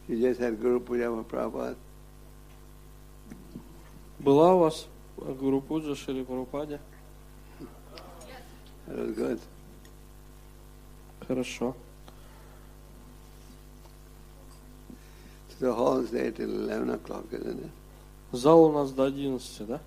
You just had Guru Puja for Prabhupada? Была у вас Гуру Пуджа Шри Прабхупаде? That was good. Хорошо. So the hall is there till 11 o'clock, isn't it? Зал у нас до 11, да?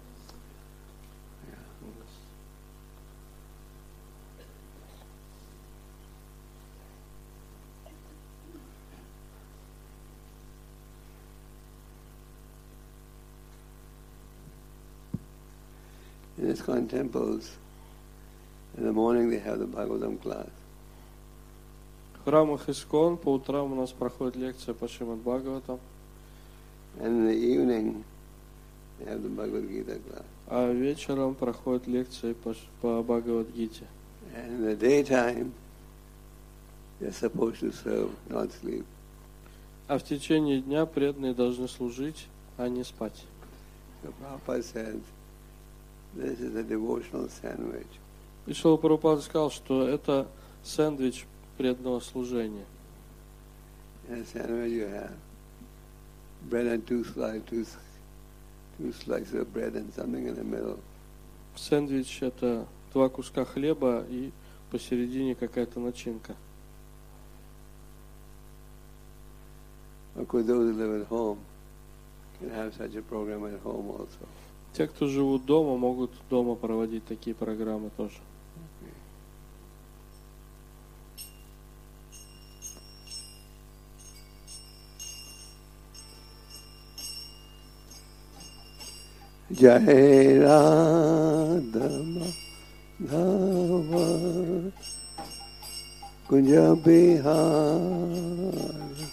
In ISKCON temples, in the morning they have the Bhagavatam class. В храмах Искон по утрам у нас проходит лекция по Шримад Бхагаватам, And in the evening they have the Bhagavad Gita class. а вечером проходят лекции по Бхагавад-гите. And in the daytime they're supposed to serve, not sleep. А в течение дня преданные должны служить, а не спать. So Prabhupada said, this is a devotional sandwich. И Шрила Прабхупада сказал, что это сэндвич преданного служения. In a sandwich you have bread and two slices of bread and something in the middle. Сэндвич – это 2 куска хлеба и посередине какая-то начинка. Of course, those who live at home can have such a program at home also. Те, кто живут дома, могут дома проводить такие программы тоже. Jai Radha Madhava Kunja Bihari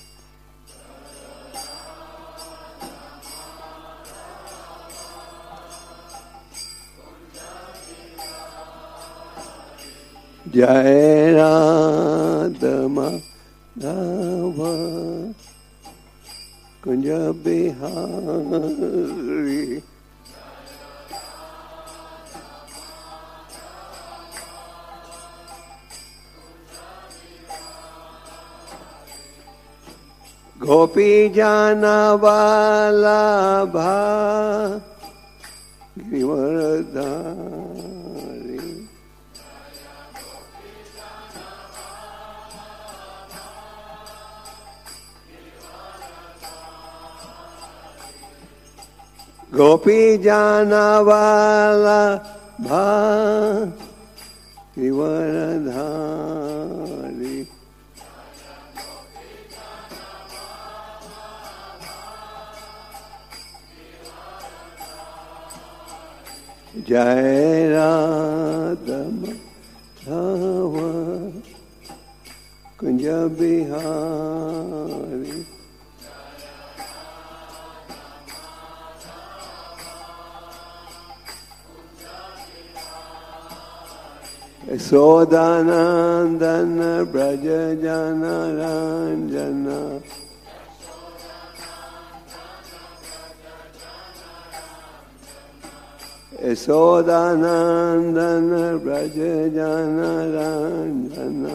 Jai Radha Madhava Kunja Bihari Gopi Jana Vallabha Givaradhari Gopi Jana Vallabha Givaradhari Jai Radha Madhava Kunja Bihari Yasodanandana Braja Jana Ranjana Yasodanandana Braja Jana Ranjana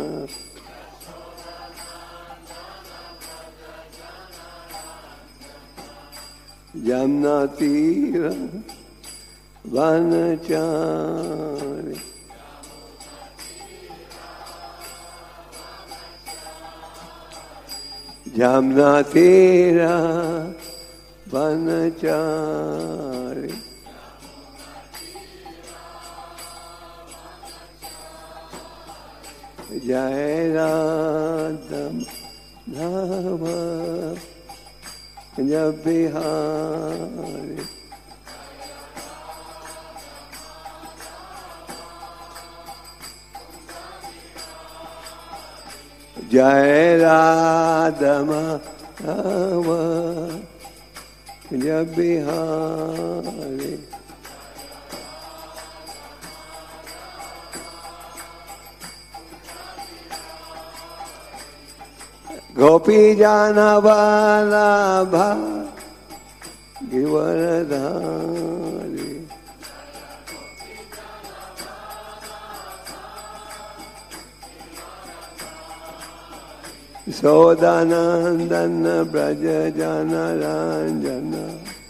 Jamna Tira Vanachari Jamna Tira Vanachari Jai Radha Madhava Kunja Bihari Jai Radha Madhava Kunja Bihari Gopi Jana Vallabha Givaradhari Sodanandana Braja Jana Ranjana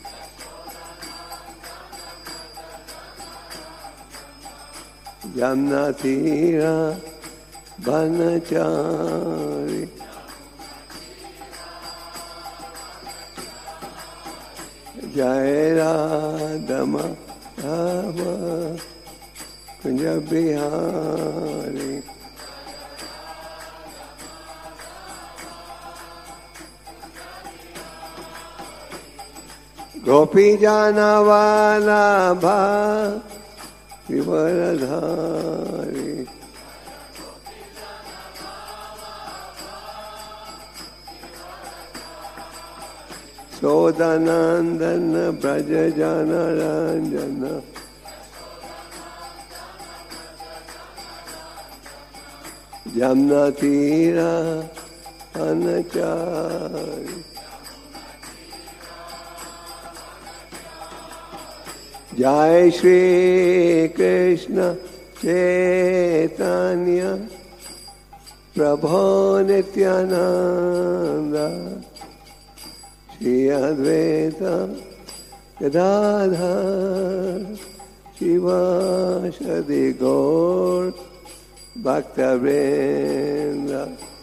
Jamna Tira Banachari Jaya Radhama Rama Kunja Bihari Gopi Jana Vallabha Vivaradhari Sodanandana Braja Jana Ranjana Jamna Tira Anachari Jai Shri Krishna Chaitanya Prabhu Nityananda Shri Advaita Gadadhar Shivasadi Gaur Bhaktavrinda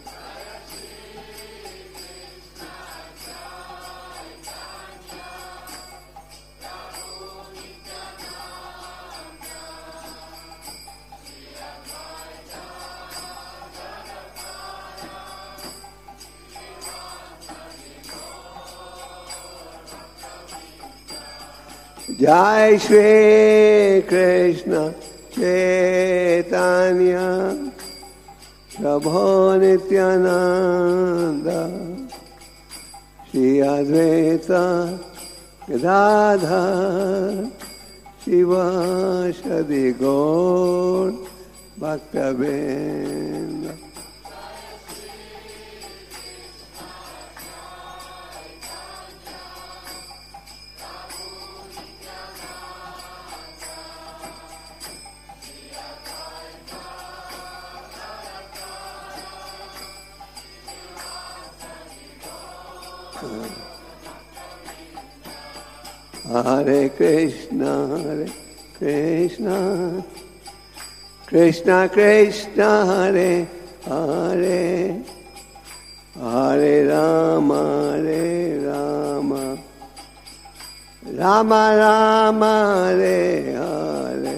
Jai Shri Krishna Chaitanya Prabhu Nityananda Shri Advaita Gadadhar Shivasadi Gaur Bhaktavrinda Hare Krishna, Krishna Krishna, Hare Hare, Hare Rama, Rama Rama, Hare Hare.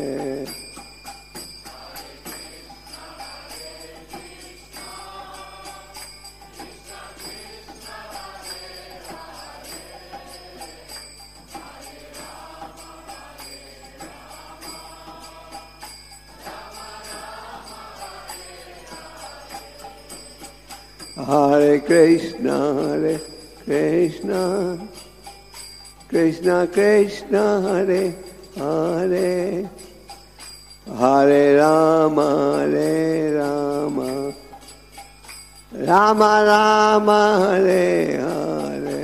Hare Krishna, Krishna Krishna, Hare Hare, Hare Rama, Rama Rama, Hare Hare.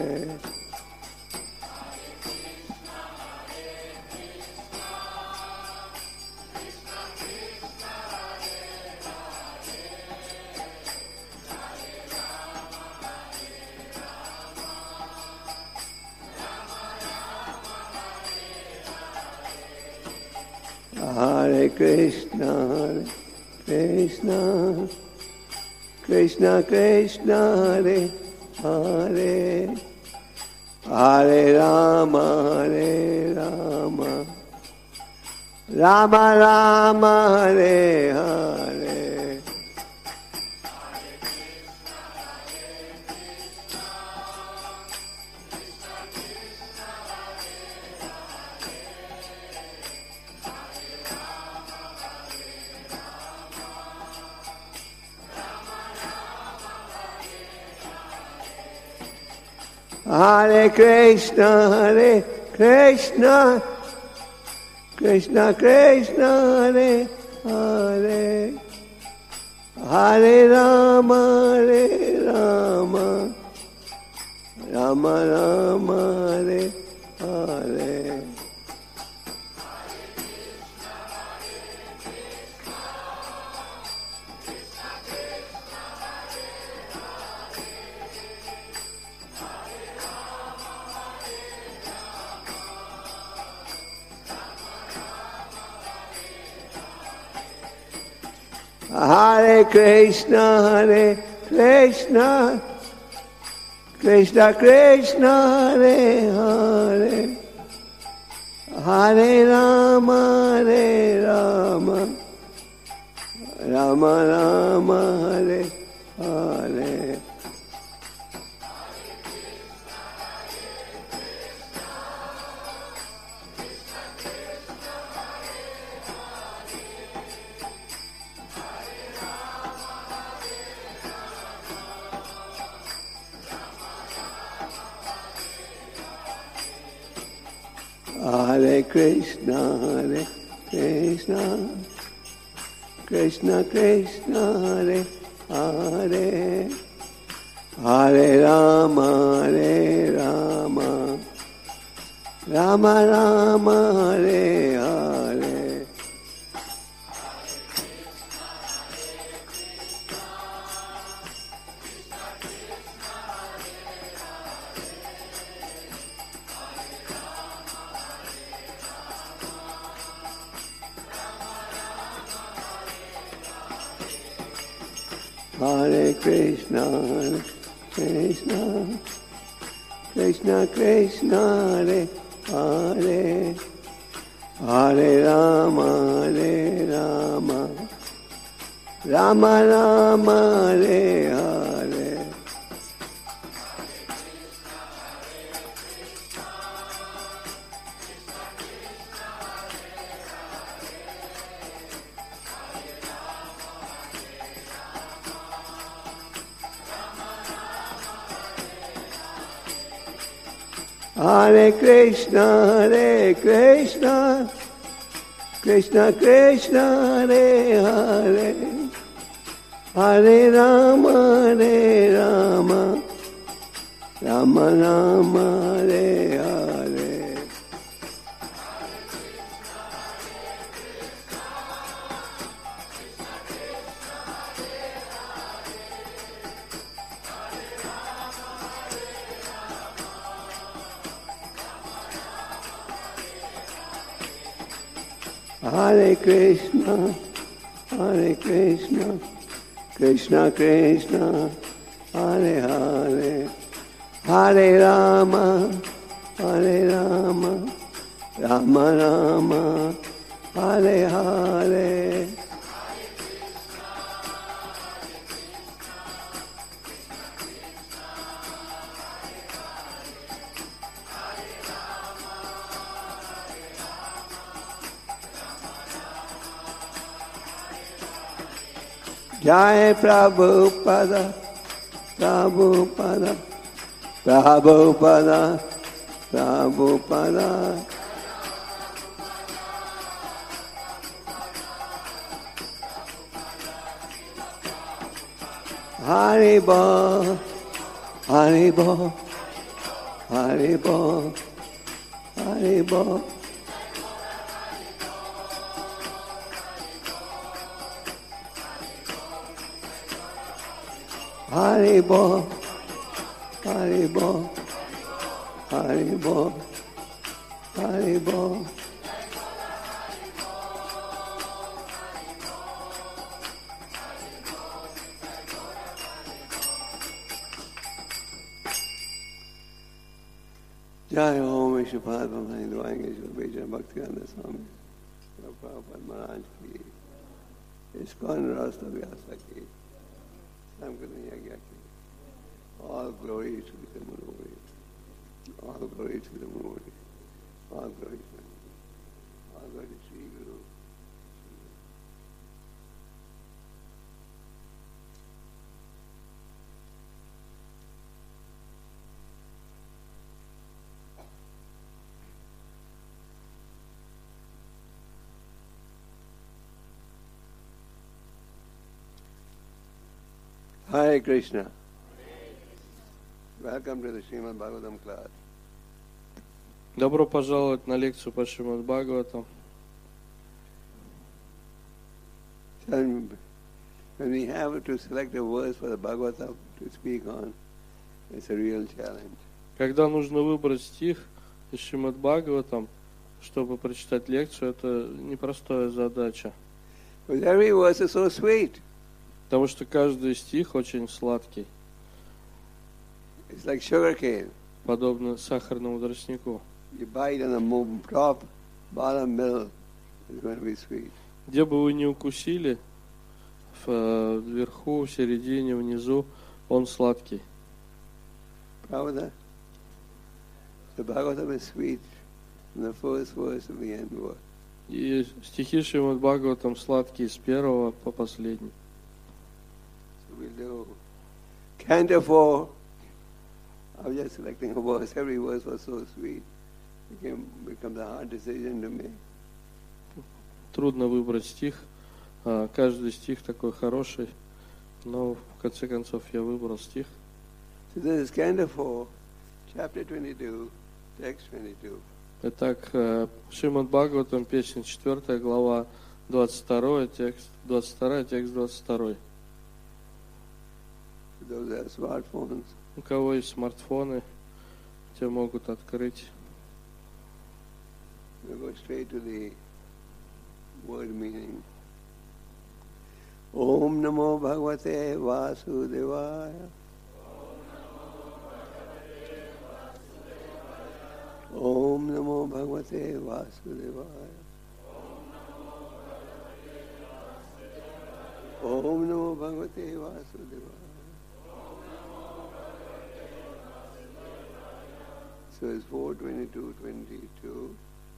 Hare Krishna, Krishna Krishna, Hare Hare, Hare Rama, Rama Rama, Hare Hare. Hare Krishna, Krishna Krishna, Hare Hare, Hare Rama, Rama Rama, Hare Hare. Hare Krishna, Krishna Krishna, Hare Hare, Hare Rama, Rama Rama, Hare Hare. Hare Krishna, Krishna Krishna, Hare Hare, Hare Rama, Rama Rama, Hare Hare. Hare Krishna, Krishna Krishna, Hare Hare, Hare Rama, Rama Rama, Hare Hare. Hare Krishna, Krishna Krishna, Hare Hare, Hare Rama, Rama Rama, Hare Hare. Hare Krishna, Krishna Krishna, Hare Hare, Hare Rama, Rama Rama, Hare Hare. Jai Prabhupada, Prabhupada, Prabhupada, Prabhupada. Haribo, Haribo, Haribo, Haribo. Haribo, Haribo, Haribo, Haribo. Jai Om Vishnupada Bhavani Dvaenge Shubheja Bhaktivedanta Swami Prabhupada Maharaj ki ISKCON Rasa Vyasa ki Samkirtan Yagya ki. All glory to the Murari. All glory to the Murari. All glory to the Murari. All glory to Sri Guru. Hare Krishna. Welcome to the Srimad Bhagavatam class. Добро пожаловать на лекцию по Шримад Бхагаватам. When we have to select a verse for the Bhagavatam to speak on, it's a real challenge. Когда нужно выбрать стих из Шримад Бхагаватам, чтобы прочитать лекцию, это непростая задача. Because every verse is so sweet. Потому что каждый стих очень сладкий, It's like sugar cane. подобно сахарному тростнику. You bite on the top, bottom, middle, it's going to be sweet. Где бы вы ни укусили, вверху, в середине, внизу, он сладкий. Pravada? The Bhagavatam is sweet from the first verse to the end word. И стихи Шримад Бхагаватам сладкие с первого по последний. So we'll do Canto 4. I was just selecting a verse. Every verse was so sweet. It becomes a hard decision to make. Трудно выбрать стих. Каждый стих такой хороший. Но в конце концов я выбрал стих. So this is Canto 4, chapter 22, text 22. Итак, Шримад Бхагаватам, песня 4, глава 22, текст 22, текст 22. For those that have smartphones, У кого есть смартфоны, те могут открыть. we'll go straight to the word meaning. Om Namo Bhagavate Vasudevaya. Om Namo Bhagavate Vasudevaya. Om Namo Bhagavate Vasudevaya. So it's 4:22:22.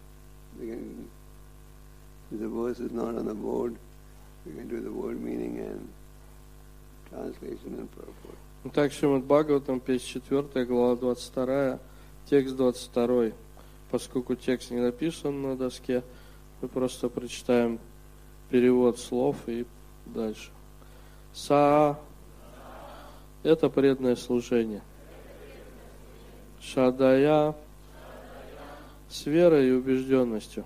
The verse is not on the board. We can do the word meaning and translation and purport. Итак, Шримад Бхагаватам, песня 4, глава 22, текст 22. Поскольку текст не написан на доске, мы просто прочитаем перевод слов и дальше. Са – это преданное служение. Шадая – с верой и убежденностью.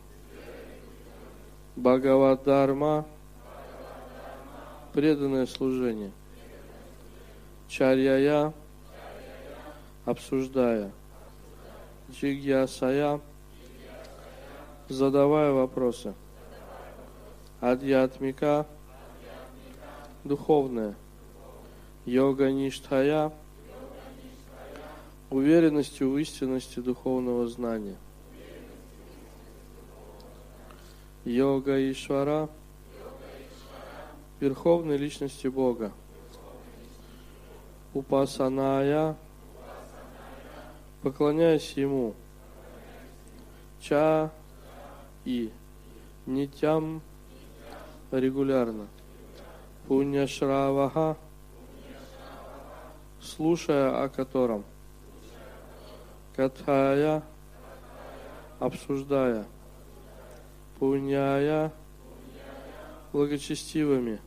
Бхагавад-дарма – преданное служение. Чарьяя – обсуждая. Джигьясая – задавая вопросы. Адьятмика – духовное. Йога-ништхая – уверенностью в истинности духовного знания. Йога-ишвара – верховной личности Бога. Упасаная – поклоняясь Ему. Ча и нитям регулярно. Пуньяшраваха слушая о котором. Катхая обсуждая. Пуньяя благочестивыми.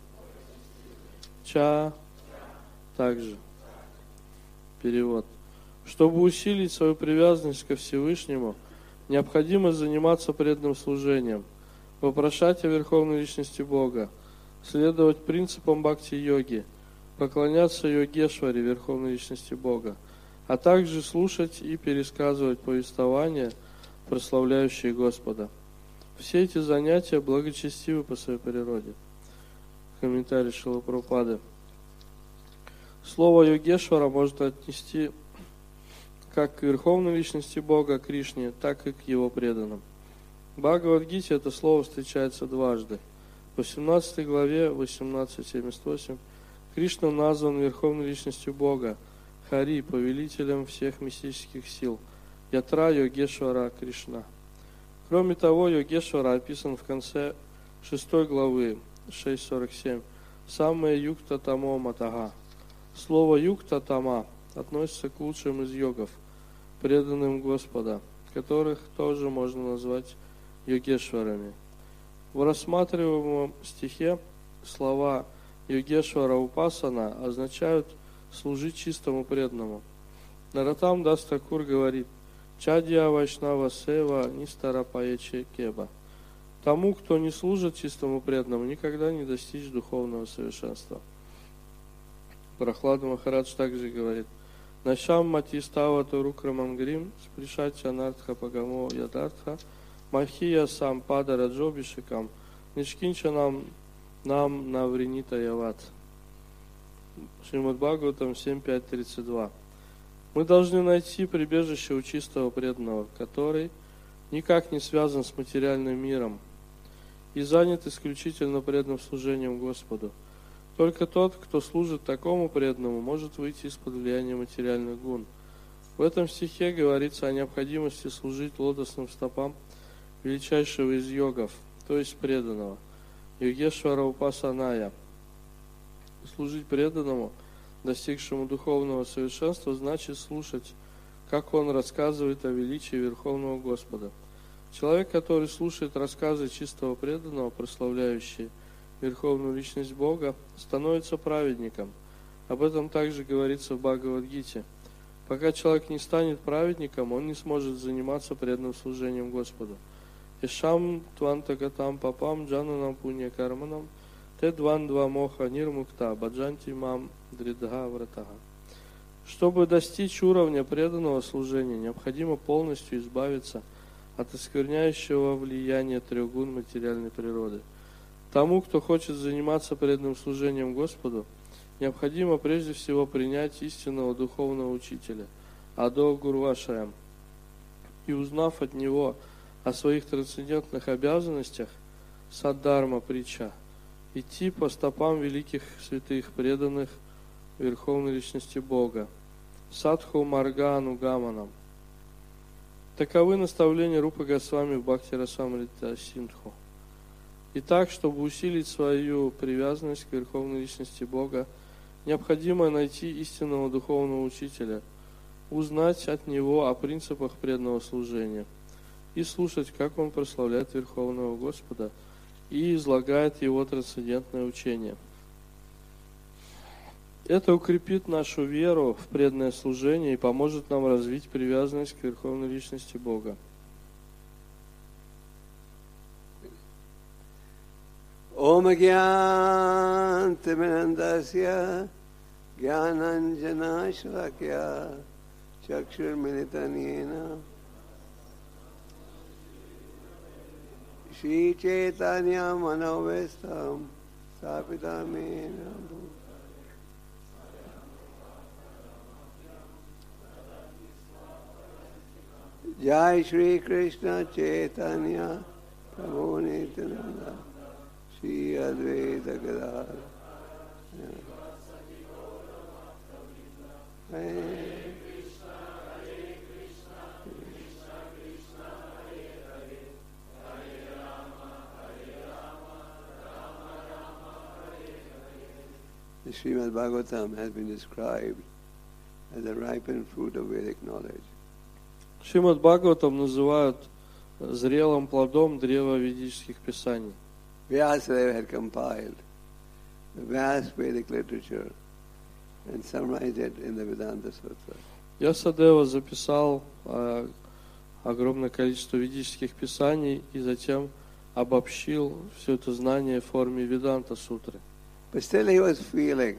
Ча также. Перевод. Чтобы усилить свою привязанность ко Всевышнему, необходимо заниматься преданным служением, вопрошать о Верховной Личности Бога, следовать принципам бхакти-йоги, поклоняться Йогешваре, Верховной Личности Бога, а также слушать и пересказывать повествования, прославляющие Господа. Все эти занятия благочестивы по своей природе. Комментарий Шрилы Прабхупады. Слово Йогешвара можно отнести как к Верховной Личности Бога, Кришне, так и к Его преданным. В Бхагавад-гите это слово встречается дважды. В 18 главе 18.78 Кришна назван Верховной Личностью Бога, Хари, повелителем всех мистических сил, Ятра Йогешвара Кришна. Кроме того, Йогешвара описан в конце 6 главы 6.47 самое юкта тамо матага. Слово юкта тама относится к лучшим из йогов, преданным Господа, которых тоже можно назвать йогешварами. В рассматриваемом стихе слова Йогешвара Упасана означают служить чистому преданному. Наратам Дас Такур говорит: Чадья Вайшнава Сева Нистарапаече Кеба. Тому, кто не служит чистому преданному, никогда не достичь духовного совершенства. Прохлада Махарадж также говорит: Нашам Матистава Турукрамангрим Спришача Нартха Пагамо Ядартха Махия Сампада Раджобишикам Нишкинчанам Нам Навринита Яват. Шримад Бхагаватам 7.5.32. Мы должны найти прибежище у чистого преданного, который никак не связан с материальным миром и занят исключительно преданным служением Господу. Только тот, кто служит такому преданному, может выйти из-под влияния материальных гун. В этом стихе говорится о необходимости служить лотосным стопам величайшего из йогов, то есть преданного, Йогешвара Упасаная. Служить преданному, достигшему духовного совершенства, значит слушать, как он рассказывает о величии Верховного Господа. Человек, который слушает рассказы чистого преданного, прославляющие Верховную Личность Бога, становится праведником. Об этом также говорится в Бхагавад-гите. Пока человек не станет праведником, он не сможет заниматься преданным служением Господу. Ишам твантагатам папам джананам пунья карманам тедван два моха нирмукта баджанти мам дридха вратага. Чтобы достичь уровня преданного служения, необходимо полностью избавиться от оскверняющего влияния трех гун материальной природы. Тому, кто хочет заниматься преданным служением Господу, необходимо прежде всего принять истинного духовного учителя, Адо Гурвашаям, и узнав от него о своих трансцендентных обязанностях, Саддхарма притча, идти по стопам великих святых, преданных Верховной Личности Бога, Садху Марга Анугаманам. Таковы наставления Рупы Госвами в Бхакти-расамрита Синдху. Итак, чтобы усилить свою привязанность к Верховной Личности Бога, необходимо найти истинного духовного учителя, узнать от него о принципах преданного служения и слушать, как он прославляет Верховного Господа и излагает его трансцендентное учение. Это укрепит нашу веру в преданное служение и поможет нам развить привязанность к Верховной Личности Бога. Om Gyantimanandasya Gyananjana Shlakya Chakshur Militanena Shri Chaitanya Manovestam Sapitamena Jai Shri Krishna Chaitanya Prabhu Nityananda Shri Advaita Gadadhar Hare Krishna, Hare Krishna, Krishna Krishna, Hare Hare, Hare Rama, Rama Rama, Hare Hare. The Srimad Bhagavatam has been described as a ripened fruit of Vedic knowledge. Шримад Бхагаватам называют зрелым плодом древа ведических писаний. Vyasadeva had compiled the vast Vedic literature and summarized it in the Vedanta Sutra. Вьясадева записал огромное количество ведических писаний и затем обобщил все это знание в форме Веданта Сутры. But still he was feeling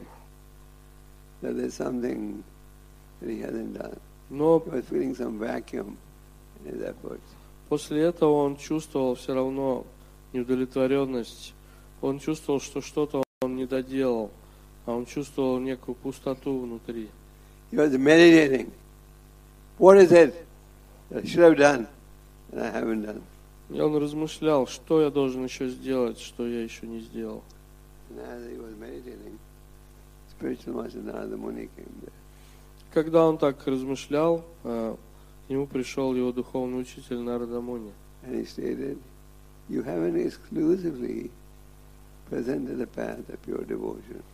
that there's something that he hasn't done. Но He was feeling some vacuum in his efforts. после этого он чувствовал все равно неудовлетворенность. Он чувствовал, что что-то он не доделал, а он чувствовал некую пустоту внутри. He was meditating. What is it that I should have done and I haven't done? И он размышлял, что я должен еще сделать, что я еще не сделал. And as he was meditating, spiritual master Narada Muni came there. Когда он так размышлял, к нему пришел его духовный учитель Нарада Муни. And he stated, you haven't exclusively presented the path of pure devotion.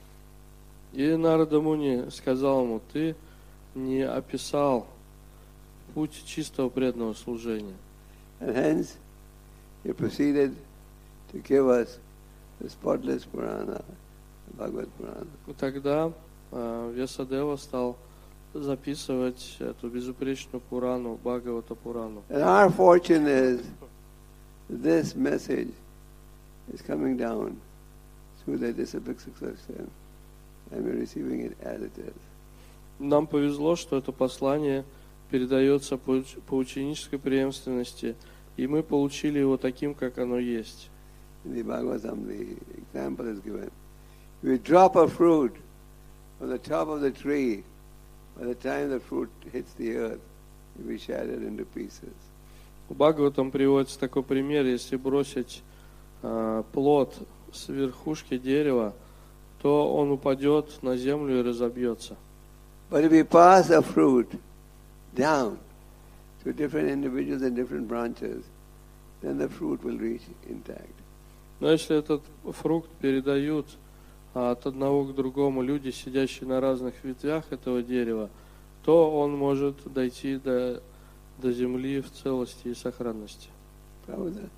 И Нарада Муни сказал ему, ты не описал путь чистого преданного служения. And hence, he proceeded to give us the spotless Purana, the Bhagavad Purana. И тогда Вьясадева стал записывать эту безупречную Пурану, Бхагавата Пурану. And our fortune is that this message is coming down through the disciplic succession, and we're receiving it as it is. Нам повезло, что это послание передается по ученической преемственности, и мы получили его таким, как оно есть. In the Bhagavatam, the example is given. If you drop a fruit from the top of the tree, by the time the fruit hits the earth, it will be shattered into pieces. В Бхагаватам приводится такой пример, если бросить плод с верхушки дерева, то он упадет на землю и разобьется. But if we pass a fruit down to different individuals and different branches, then the fruit will reach intact. Но если этот фрукт передают от одного к другому люди, сидящие на разных ветвях этого дерева, то он может дойти до земли в целости и сохранности. Pravda.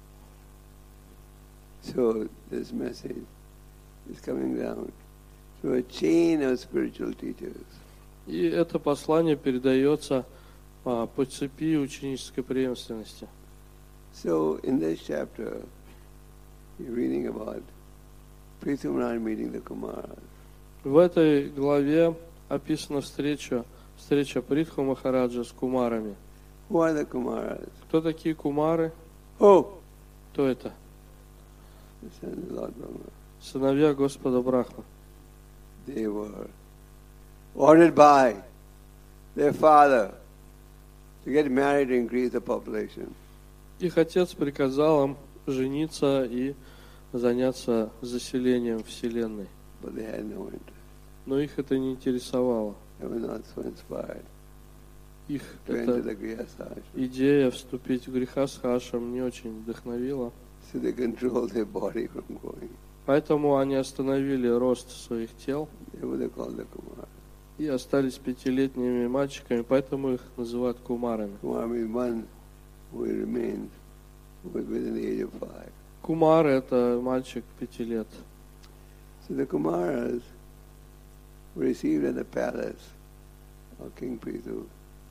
So this message is coming down through a chain of spiritual teachers. И это послание передается по цепи ученической преемственности. So in this chapter, you're reading about Prithu Maharaj meeting the Kumaras. В этой главе описана встреча Притху Махараджа с кумарами. Who are the Kumaras? Кто такие кумары? Oh, Кто это? the sons of Lord Brahma. Сыновья Господа Брахмы. They were ordered by their father to get married to increase the population. Их отец приказал им жениться и заняться заселением Вселенной. But they had no interest. Но их это не интересовало. They were not so inspired Их to enter эта the Grihastha. идея вступить в грехастха-ашрам не очень вдохновила. So they controlled their body from growing. Поэтому они остановили рост своих тел They were called the Kumaras. и остались пятилетними мальчиками, поэтому их называют кумарами. Kumar means one who remained within the age of 5. Кумар – это мальчик 5 лет. So the Kumaras were received in the palace of King Prithu.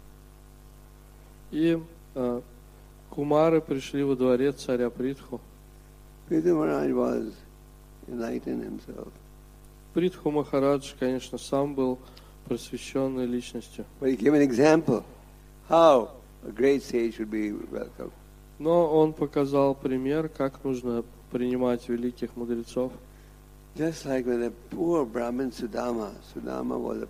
И кумары пришли во дворец царя Притху. Prithu Maharaj was enlightened himself, Притху Махарадж, конечно, сам был просвещенной личностью. but he gave an example how a great sage should be welcomed. Но он показал пример, как нужно принимать великих мудрецов. Just like when the poor Brahmin Sudama was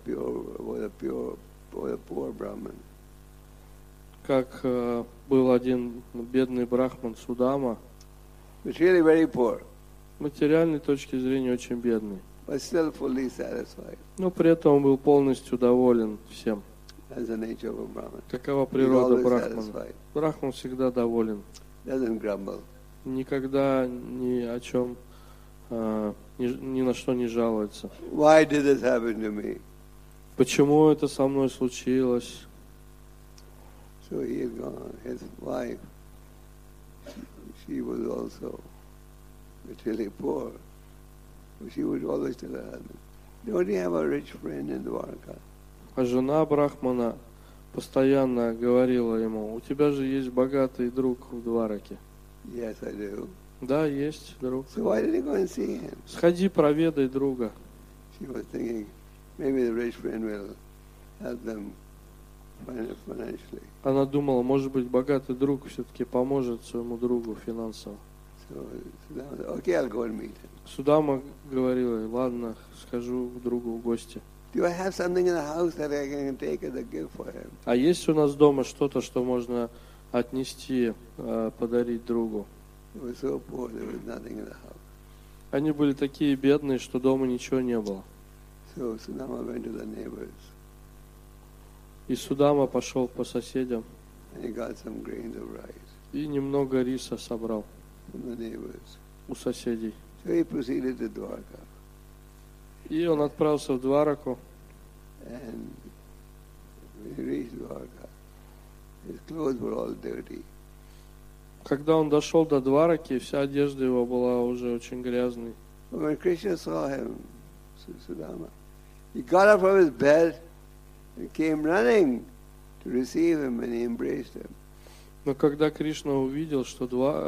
a poor Brahmin. Как был один бедный брахман Судама, He was really very poor, с материальной точки зрения очень бедный. but still fully satisfied. Но при этом он был полностью доволен всем. That's the nature of a Brahmin. Какова He's природа always брахмана? satisfied, Брахман всегда доволен. doesn't grumble. Никогда ни о чем, ни на что не жалуется. Why did this happen to me? Почему это со мной случилось? So he had gone. His wife, she was also really poor. But she would always tell her husband, "Don't you have a rich friend in Dwarka?" А жена брахмана постоянно говорила ему: у тебя же есть богатый друг в Двараке. Yes, I do. Да, есть друг. So why did he go and see him? Сходи, проведай друга. She was thinking, maybe the rich friend will help them financially. Она думала, может быть, богатый друг все-таки поможет своему другу финансово. So Sudama said, okay, I'll go and meet him. Судама говорила: ладно, схожу к другу в гости. Do I have something in the house that I can take as a gift for him? А есть у нас дома что-то, что можно отнести, подарить другу? They were so poor, there was nothing in the house. Они были такие бедные, что дома ничего не было. So Sudama went to the neighbors И Судама пошел по соседям and he got some grains of rice и немного риса собрал from the neighbors. у соседей. So he proceeded to Dwarka. И он отправился в Двараку. And when he reached Dwarka, his clothes were all dirty. Когда он дошел до Двараки, вся одежда его была уже очень грязной. But when Krishna saw him, Sudama, he got up from his bed and came running to receive him, and he embraced him. Но когда Кришна увидел, что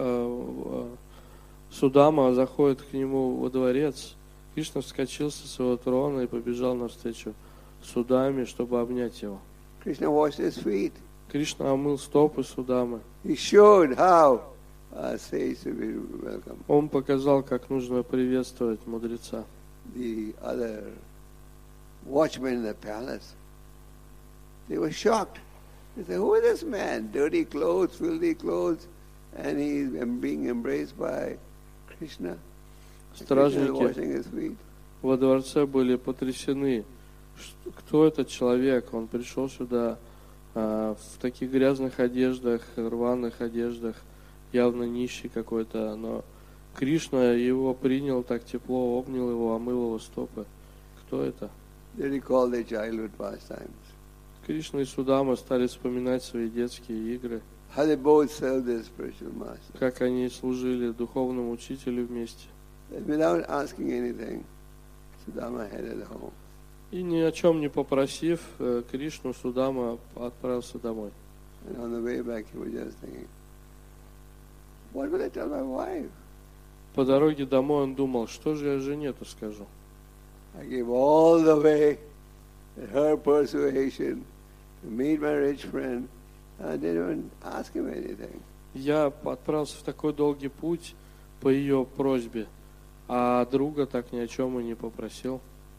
Судама заходит к нему во дворец, Кришна вскочил со своего трона и побежал навстречу Судаме, чтобы обнять его. Krishna washed his feet. Кришна омыл стопы Судамы. He showed how a sage should be welcome. Он показал, как нужно приветствовать мудреца. The other watchmen in the palace. They were shocked. They said, who is this man? Dirty clothes, filthy clothes, and he's being embraced by Krishna. Krishna is washing his feet. Во дворце были потрясены. Кто этот человек? Он пришел сюда в таких грязных одеждах, рваных одеждах, явно нищий какой-то, но Кришна его принял так тепло, обнял его, омыл его стопы. Кто это? They recall their childhood pastimes. Кришна и Судама стали вспоминать свои детские игры. How they both served their spiritual master. Как они служили духовному учителю вместе. Without asking anything, Sudama headed home. И ни о чем не попросив, Кришну Судама отправился домой. And on the way back, he was just thinking, what will I tell my wife? По дороге домой он думал, что же я жене-то скажу. I gave all the way at her persuasion to meet my rich friend. I didn't even ask him anything. Я отправился в такой долгий путь по ее просьбе, а друга так ни о чем и не попросил.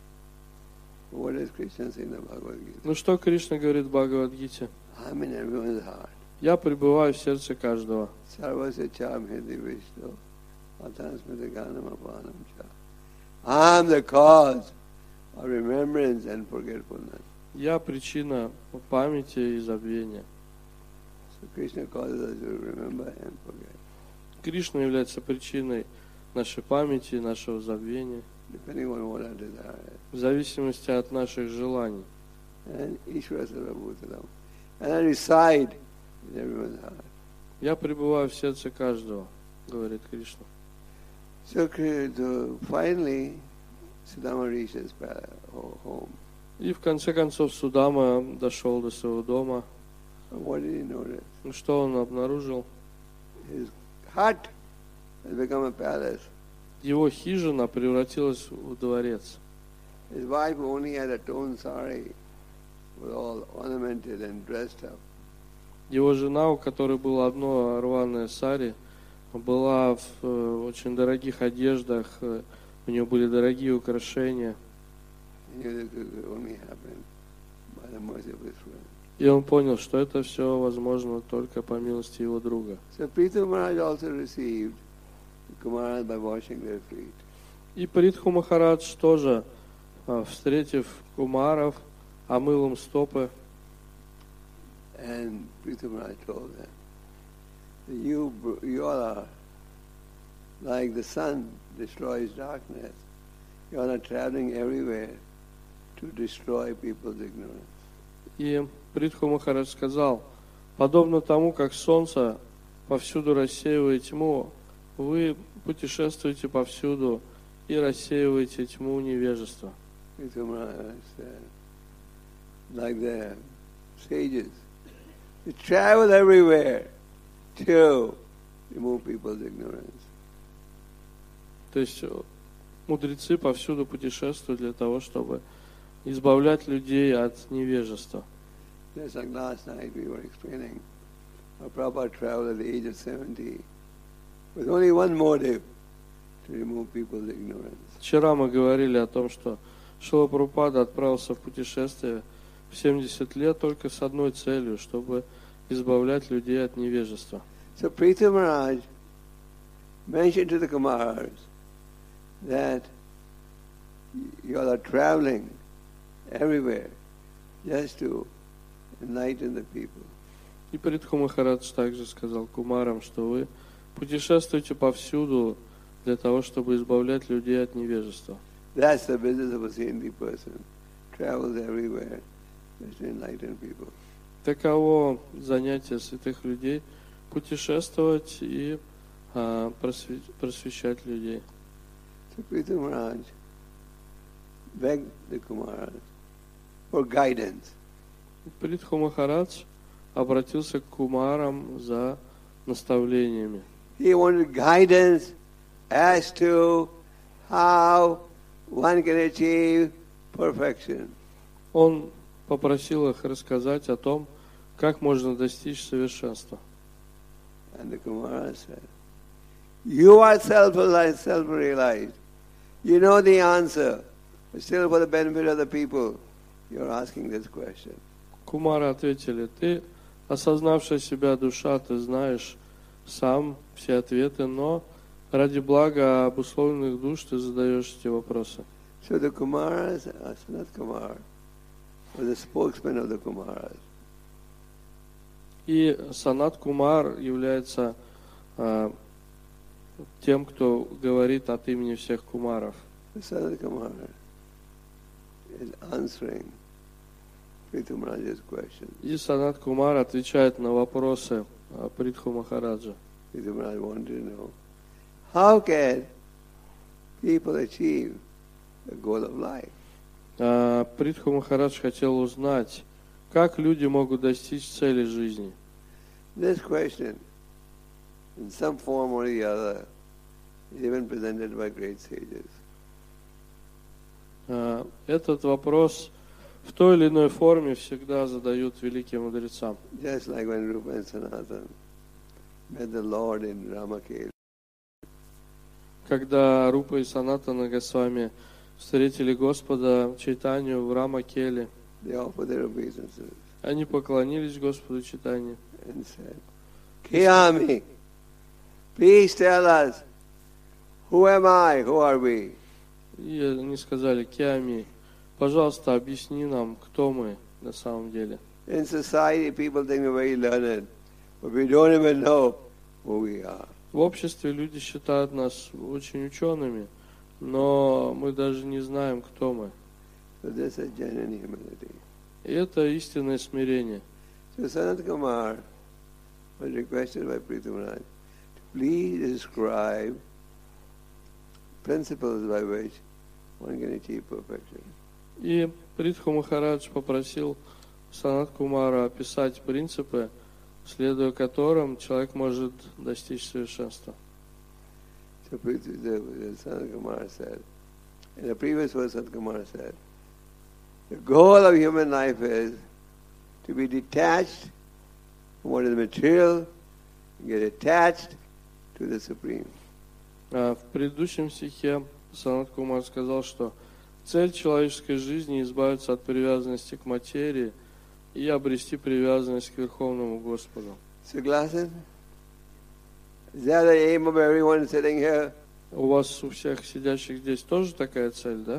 What does Krishna say in the Bhagavad Gita? Ну что Кришна говорит в Бхагавад-гите? I'm in everyone's heart. Я пребываю в сердце каждого. Sarvasya cham hidi vishnu, atansmita ganam apanam cha. I'm the cause of remembrance and forgetfulness. Я причина памяти и забвения. So Krishna causes us to remember and forget. Кришна является причиной нашей памяти, нашего забвения, Depending on what our desire is. в зависимости от наших желаний. And Ishvara Sarvabhutaram. And I reside in everyone's heart. Я пребываю в сердце каждого, говорит Кришна. So finally, Sudama reached his home. И в конце концов Судама дошел до своего дома. And what did he notice? Ну что он обнаружил? His hut has become a palace. Его хижина превратилась в дворец. His wife only had a torn sari, was all ornamented and dressed up. Его жена, у которой было одно рваное сари, была в очень дорогих одеждах, у нее были дорогие украшения. He knew that could only happen by the mercy of his friend. И он понял, что это все возможно только по милости его друга. So Prithu Maharaj also received the Kumaras by washing their feet. И Притху Махарадж тоже, встретив кумаров, омыл им стопы. And Prithu Maharaj told them, you all are like the sun destroys darkness. You all are traveling everywhere to destroy people's ignorance. И Притху Махарадж сказал, подобно тому, как солнце повсюду рассеивает тьму, вы путешествуете повсюду и рассеиваете тьму невежества. Prithu Maharaj said, like the sages, they travel everywhere to remove people's ignorance. То есть мудрецы повсюду путешествуют для того, чтобы избавлять людей от невежества. Just like last night we were explaining, our Prabhupada traveled at the age of 70 with only one motive, to remove people's ignorance. Вчера мы говорили о том, что Шрила Прабхупада отправился в путешествие в 70 лет только с одной целью, чтобы избавлять людей от невежества. So Prithu Maharaj mentioned to the Kumaras that you all are traveling everywhere just to enlighten the people. И Притху Махарадж также сказал кумарам, что вы путешествуете повсюду для того, чтобы избавлять людей от невежества. That's the business of a saintly person. Travels everywhere just to enlighten people. Таково занятие святых людей – путешествовать и просвещать людей. So Prithu Maharaj begged the Kumaras for guidance. Притху Махарадж обратился к кумарам за наставлениями. He wanted guidance as to how one can achieve perfection. Он попросил их рассказать о том, как можно достичь совершенства. And the Kumara said, you are self-realized. You know the answer. But still, for the benefit of the people, you're asking this question. Кумары ответили: ты, осознавшая себя душа, ты знаешь сам все ответы, но ради блага обусловленных душ ты задаешь эти вопросы. So the Kumaras, Sanat Kumar, was the spokesman of the Kumaras. И Санат Кумар является тем, кто говорит от имени всех кумаров. Sanat Kumar is answering Prithu Maharaj's question. И Санат Кумар отвечает на вопросы Притху Махараджа. Prithu Maharaj wanted to know, how can people achieve the goal of life? Притху Махарадж хотел узнать, как люди могут достичь цели жизни. This question, in some form or the other, is even presented by great sages. Этот вопрос в той или иной форме всегда задают великим мудрецам. Just like when Rupa and Sanatan met the Lord in Ramakeli. Когда Рупа и Санатана Госвами встретили Господа Чайтанью в Рамакеле, They offered their obeisances они поклонились Господу Чайтанье and said, Kiyami, please tell us, who am I, who are we? и они сказали: Киами, пожалуйста, объясни нам, кто мы на самом деле. In society, people think we're very learned, but we don't even know who we are. В обществе люди считают нас очень учеными, но мы даже не знаем, кто мы. So this is genuine humility. И это истинное смирение. So Sanat Kumar was requested by Prithu Maharaj to please describe principles by which one can achieve perfection. И Притху Махарадж попросил Санат Кумара описать принципы, следуя которым человек может достичь совершенства. So Sanat Kumar said, in the previous verse Sanat Kumar said, the goal of human life is to be detached from what is material and get attached to the Supreme. В предыдущем стихе Санат Кумар сказал, что цель человеческой жизни – избавиться от привязанности к материи и обрести привязанность к Верховному Господу. Soglaasan, is that the aim of everyone sitting here? У вас у всех сидящих здесь тоже такая цель, да?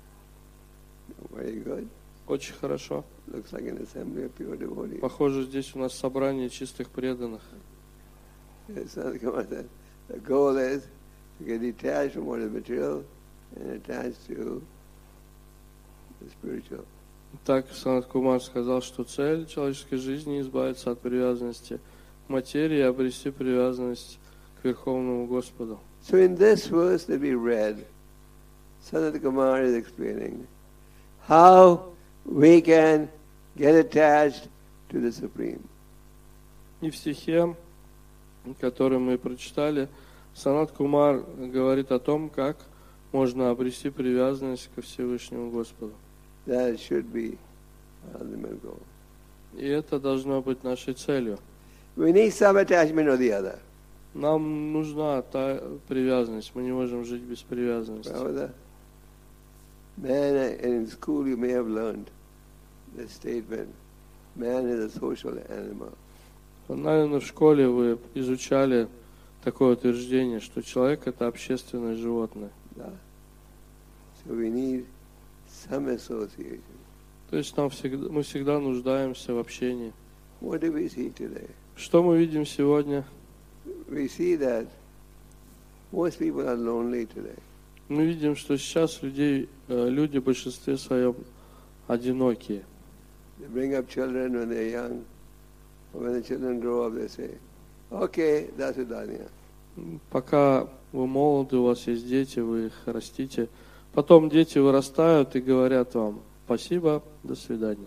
Very good. Очень хорошо. Looks like an assembly of pure devotees. Похоже, здесь у нас собрание чистых преданных. Yes, Sanat Kumar said, the goal is to get detached from what is material and attached to the spiritual. Так Санат Кумар сказал, что цель человеческой жизни – избавиться от привязанности к материи и обрести привязанность к Верховному Господу. So in this verse that we read, Sanat Kumar is explaining how we can get attached to the Supreme. И в стихе, который мы прочитали, Санат Кумар говорит о том, как можно обрести привязанность ко Всевышнему Господу. That should be our ultimate goal. И это должно быть нашей целью. We need some attachment or the other. Нам нужна та привязанность, мы не можем жить без привязанности. Brother, man, in school you may have learned the statement, man is a social animal. Наверное, в школе вы изучали такое утверждение, что человек – это общественное животное. Yeah. So we need some association. То есть мы всегда нуждаемся в общении. What do we see today? Что мы видим сегодня? We see that most people are lonely today. Мы видим, что сейчас люди в большинстве своем одинокие. They bring up children when they're young. When the children grow up, they say, okay, that's Udania. Пока вы молоды, у вас есть дети, вы их растите. Потом дети вырастают и говорят вам: спасибо, до свидания.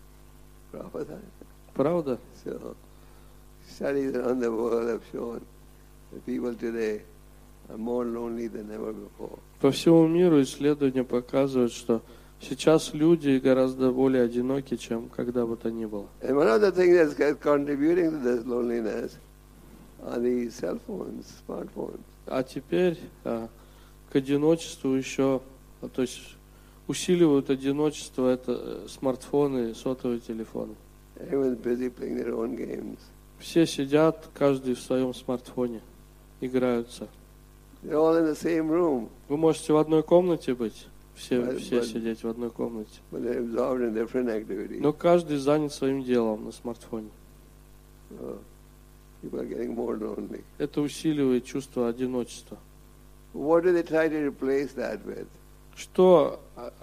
Правда? So, studies around the world have shown that people today are more lonely than ever before. По всему миру исследования показывают, что сейчас люди гораздо более одиноки, чем когда бы то ни было. And one of the things that's contributing to this loneliness are these cell phones, smartphones. А теперь к одиночеству еще, то есть усиливают одиночество, это смартфоны, сотовые телефоны. Everyone's busy playing their own games. Все сидят, каждый в своем смартфоне, играются. They're all in the same room, Вы можете в одной комнате быть, все But- сидеть в одной комнате. but they're absorbed in different activities. Но каждый занят своим делом на смартфоне. So people are getting more lonely. Это усиливает чувство одиночества. What do they try to replace that with? Что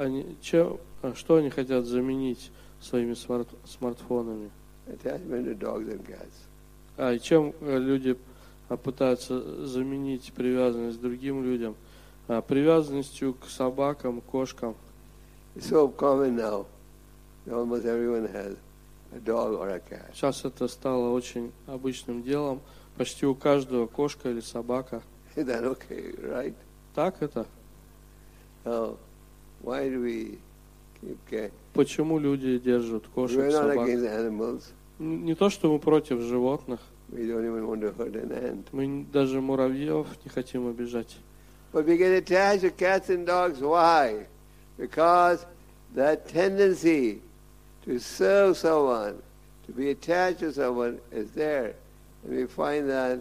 они хотят заменить своими смартфонами? Attachment to dogs and cats. И чем люди пытаются заменить привязанность к другим людям? Привязанностью к собакам, кошкам. It's so common now. Almost everyone has a dog or a cat. Сейчас это стало очень обычным делом. Почти у каждого кошка или собака. Is that okay, right? Так это? Now, why do we keep cat? Почему люди держат кошек, We're not собак? against animals. Не то, что мы против животных. We don't even want to hurt an ant. Мы даже муравьев не хотим обижать. But we get attached to cats and dogs. Why? Because that tendency to serve someone, to be attached to someone is there. And we find that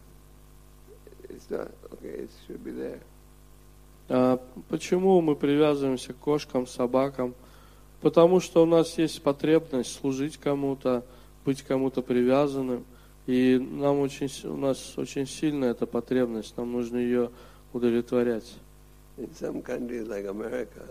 it's not, okay, it should be there. Почему мы привязываемся к кошкам, собакам? Потому что у нас есть потребность служить кому-то, быть кому-то привязанным. И у нас очень сильная эта потребность, нам нужно ее удовлетворять. In some countries like America,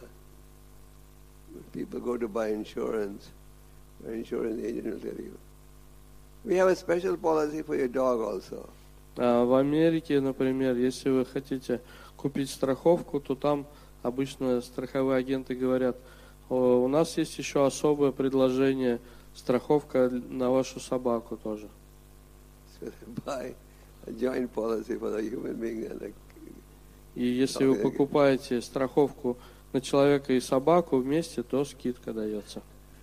when people go to buy insurance, the insurance agent will tell you, we have a special policy for your dog also. В Америке, например, если вы хотите купить страховку, то там обычно страховые агенты говорят, у нас есть еще особое предложение, страховка на вашу собаку тоже. So they buy a joint policy for the human being and the И если вы покупаете страховку на человека и собаку вместе, то скидка дается.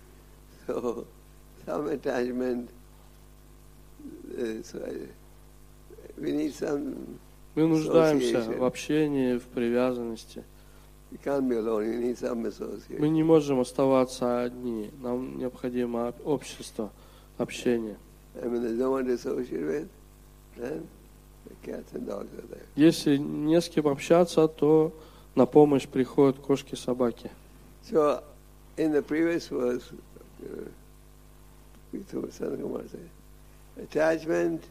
So some attachment, we need some Мы нуждаемся association. в общении, в привязанности. You can't be alone, you need some Мы association. не можем оставаться одни. Нам необходимо общество, общение. And when there's no one to associate with, then the cats and dogs are there. Если не с кем общаться, то на помощь приходят кошки, собаки. So in the previous verse, Sanatkumar said, attachment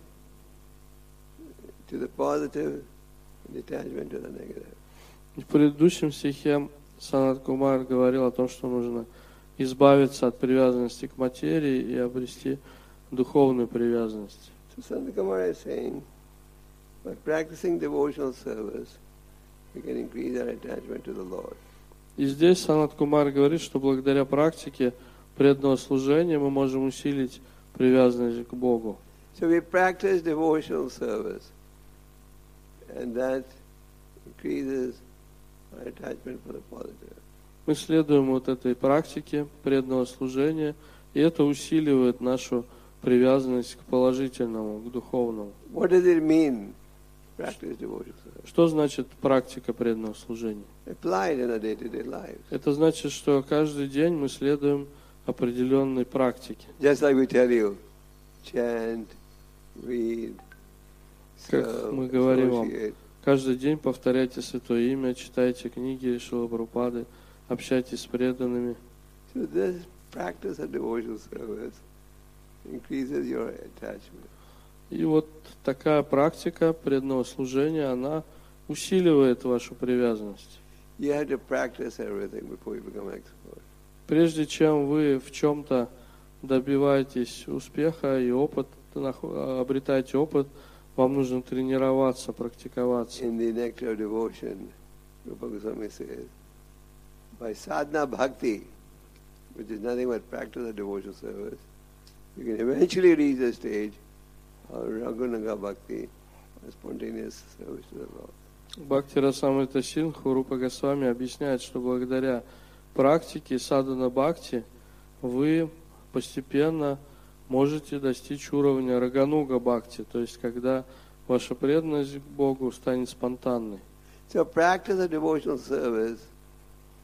to the positive and detachment to the negative. В предыдущем стихе Санат Кумар говорил о том, что нужно избавиться от привязанности к материи и обрести духовную привязанность. So Sanatkumar is saying, by practicing devotional service, we can increase our attachment to the Lord. И здесь Санат Кумар говорит, что благодаря практике преданного служения мы можем усилить привязанность к Богу. So we practice devotional service, and that increases our attachment for the positive. Мы следуем вот этой практике преданного служения, и это усиливает нашу привязанность к положительному, к духовному. What does it mean, practice devotional service? Что значит практика преданного служения? Applied in our day-to-day lives. Это значит, что каждый день мы следуем определенной практике. Just like we tell you, chant, read, Как serve, мы говорим вам, associate. каждый день повторяйте Святое Имя, читайте книги Шрилы Прабхупады, общайтесь с преданными. So this practice of devotional service increases your attachment. И вот такая практика преданного служения, она усиливает вашу привязанность. You have to practice everything before you become expert. Прежде чем вы в чем-то добиваетесь успеха и обретаете опыт, вам нужно тренироваться, практиковаться. In the nectar of devotion, Rupa Goswami says, by sadhana bhakti, which is nothing but practice of devotional service, you can eventually reach the stage of Raghunanga bhakti, a spontaneous service to the Lord. Бхакти Расамрита Синдху Рупа Госвами объясняет, что благодаря практике садхана бхакти вы постепенно можете достичь уровня Рагануга бхакти, то есть когда ваша преданность к Богу станет спонтанной. So practice of devotional service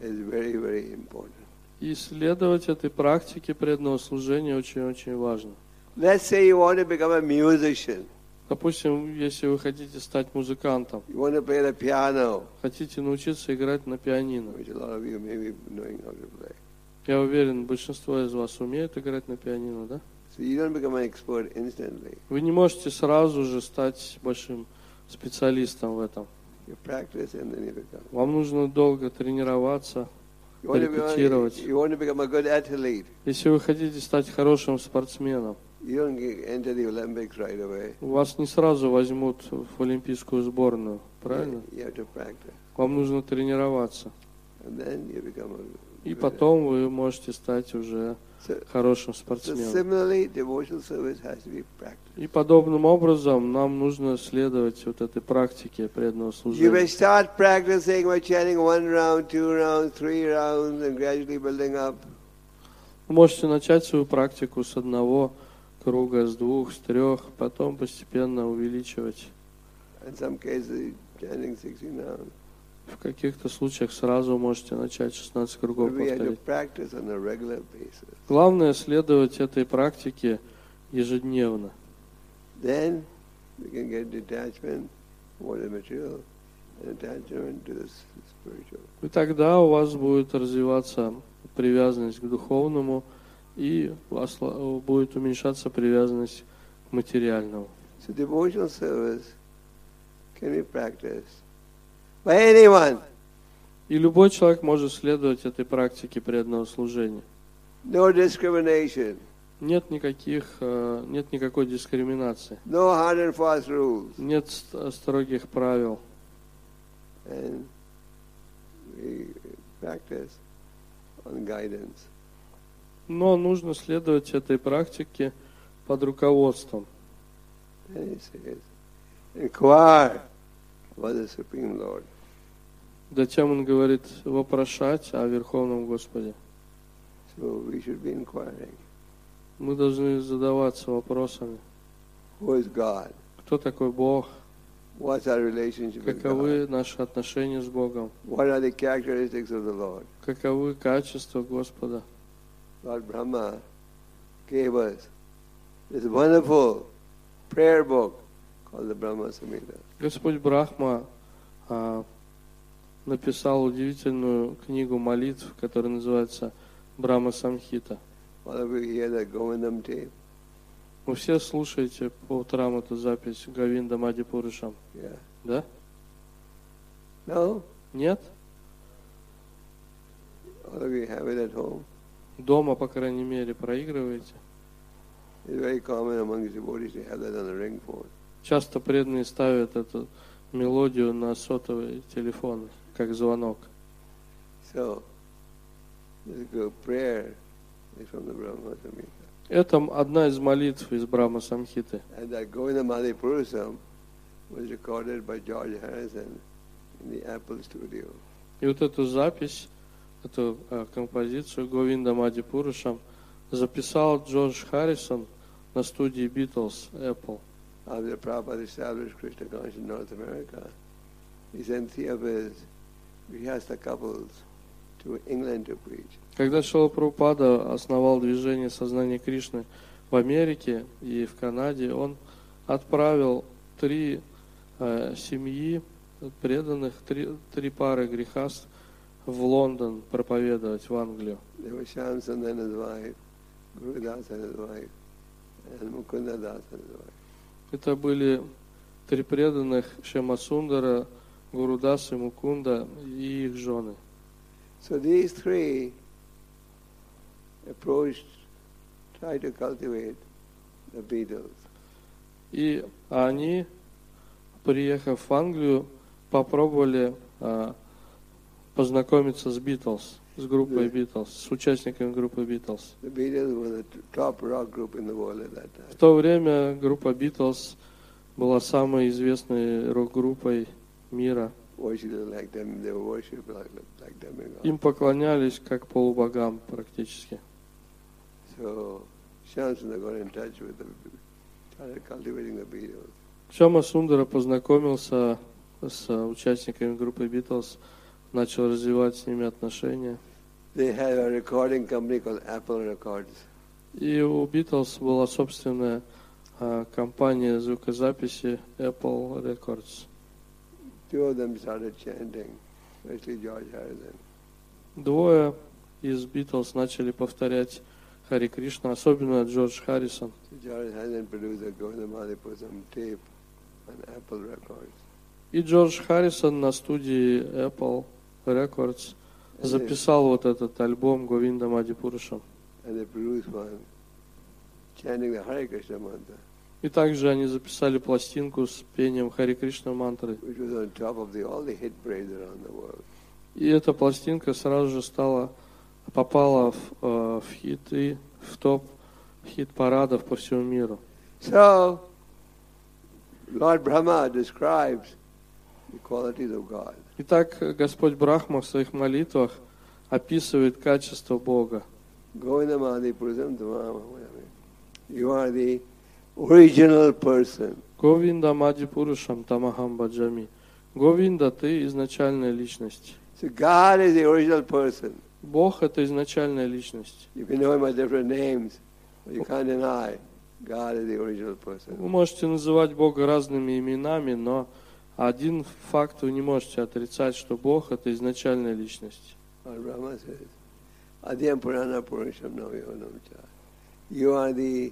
is very, very important. И следовать этой практике преданного служения очень-очень важно. Let's say you want to become a musician. Допустим, если вы хотите стать музыкантом, You want to play the piano, хотите научиться играть на пианино. which a lot of you may be knowing how to play. Я уверен, большинство из вас умеют играть на пианино, да? So you don't become an expert instantly. Вы не можете сразу же стать большим специалистом в этом. You practice and then you become. Вам нужно долго тренироваться, репетировать. You want to become a good athlete. Если вы хотите стать хорошим спортсменом, You don't enter the Olympics right away. вас не сразу возьмут в олимпийскую сборную, правильно? You have to practice. Вам нужно тренироваться. And then you become a И good потом вы можете стать уже хорошим So спортсменом. similarly, devotional service has to be practiced. И подобным образом нам нужно следовать вот этой практике преданного You may служения. start practicing by chanting 1 round, 2 rounds, 3 rounds, and gradually building up. Вы можете начать свою практику с одного круга, с двух, с трех, потом постепенно увеличивать. In some cases, chanting 16 rounds. В каких-то случаях сразу можете начать 16 кругов But we have to повторить. practice on a regular basis. Главное следовать этой практике ежедневно. Then we can get detachment from the material and attachment to the spiritual. И тогда у вас будет развиваться привязанность к духовному, и у вас будет уменьшаться привязанность к материальному. So devotional service can be practiced by anyone. И любой человек может следовать этой практике преданного служения. No discrimination, Нет никакой дискриминации, no hard and fast rules. нет строгих правил. And we practice on guidance. Но нужно следовать этой практике под руководством. And he says, inquire about the Supreme Lord. Затем он говорит вопрошать о Верховном Господе. So we should be inquiring. Мы должны задаваться вопросами. Who is God? Кто такой Бог? What's our relationship with God? Каковы наши отношения с Богом? What are the characteristics of the Lord? Каковы качества Господа? Lord Brahma gave us this wonderful prayer book called the Brahma Samhita. Господь Брахма написал удивительную книгу молитв, которая называется Брахма Самхита. All of you hear the Govindam tape? Вы все слушаете по утрам эту запись Говинда Мадипурушам, Yeah. да? No? Нет? All of you have it at home? Дома, по крайней мере, проигрываете. It's very common among devotees to have that on a ring phone. Часто преданные ставят эту мелодию на сотовый телефон, как звонок. So, this good prayer is from the Brahma Samhita. Это одна из молитв из Брахма Самхиты. And that Govindam Adipurusam was recorded by George Harrison in the Apple Studio. И вот эту запись, эту композицию Говинда Мадипурушам записал Джордж Харрисон на студии Beatles, Apple. After Prabhupada established Krishna consciousness in North America, he sent 3 of his Grihastha couples to England to preach. Когда Шрила Прабхупада основал движение сознания Кришны в Америке и в Канаде, он отправил 3 семьи преданных, 3 пары грехаст в Лондон проповедовать в Англию. There was Shamsund and his wife, Gurudas and his wife, and Mukunda Das and his wife. Это были 3 преданных Шьямасундара, Гурудаса, Мукунда и их жены. So these 3 approached, tried to cultivate the Beatles. И они, приехав в Англию, попробовали познакомиться с Beatles, с группой Beatles, с участниками группы Beatles. The Beatles were the top rock group in the world at that time. В то время группа Beatles была самой известной рок-группой мира. Worshipped like them, they were worshipped like demigods. Им поклонялись как полубогам практически. So Shamsunda got in touch with them, started cultivating the Beatles. Шьяма Сундара познакомился с участниками группы Beatles, начал развивать с ними отношения. They had a recording company called Apple Records. И у Битлз была собственная компания звукозаписи Apple Records. Two of them started chanting, especially George Harrison. Двое из Битлз начали повторять Хари Кришна, особенно Джордж Харрисон. George Harrison produced a Govinda Madhipusam tape on Apple Records. И Джордж Харрисон на студии Apple Records записал вот этот альбом Говинда Мадипурушам. And they produced one chanting the Hare Krishna mantra, И также они записали пластинку с пением Хари Кришна мантры. which was on top of all the hit parades around the world. И эта пластинка сразу же попала в хиты, в топ хит-парадов по всему миру. So, Lord Brahma describes the qualities of God. Итак, Господь Брахма в своих молитвах описывает качество Бога. Govinda Madhipurusam Tamam. You are the original person. Говинда Мадипурушам Тамахам Баджами. Говинда, ты изначальная личность. So God is the original person. Бог — это изначальная личность. You can know him by different names, but you can't deny God is the original person. Вы можете называть Бога разными именами, но один факт вы не можете отрицать, что Бог — это изначальная личность. Lord Brahma says, Adyam Purana Purusham Navayonamcha. You are the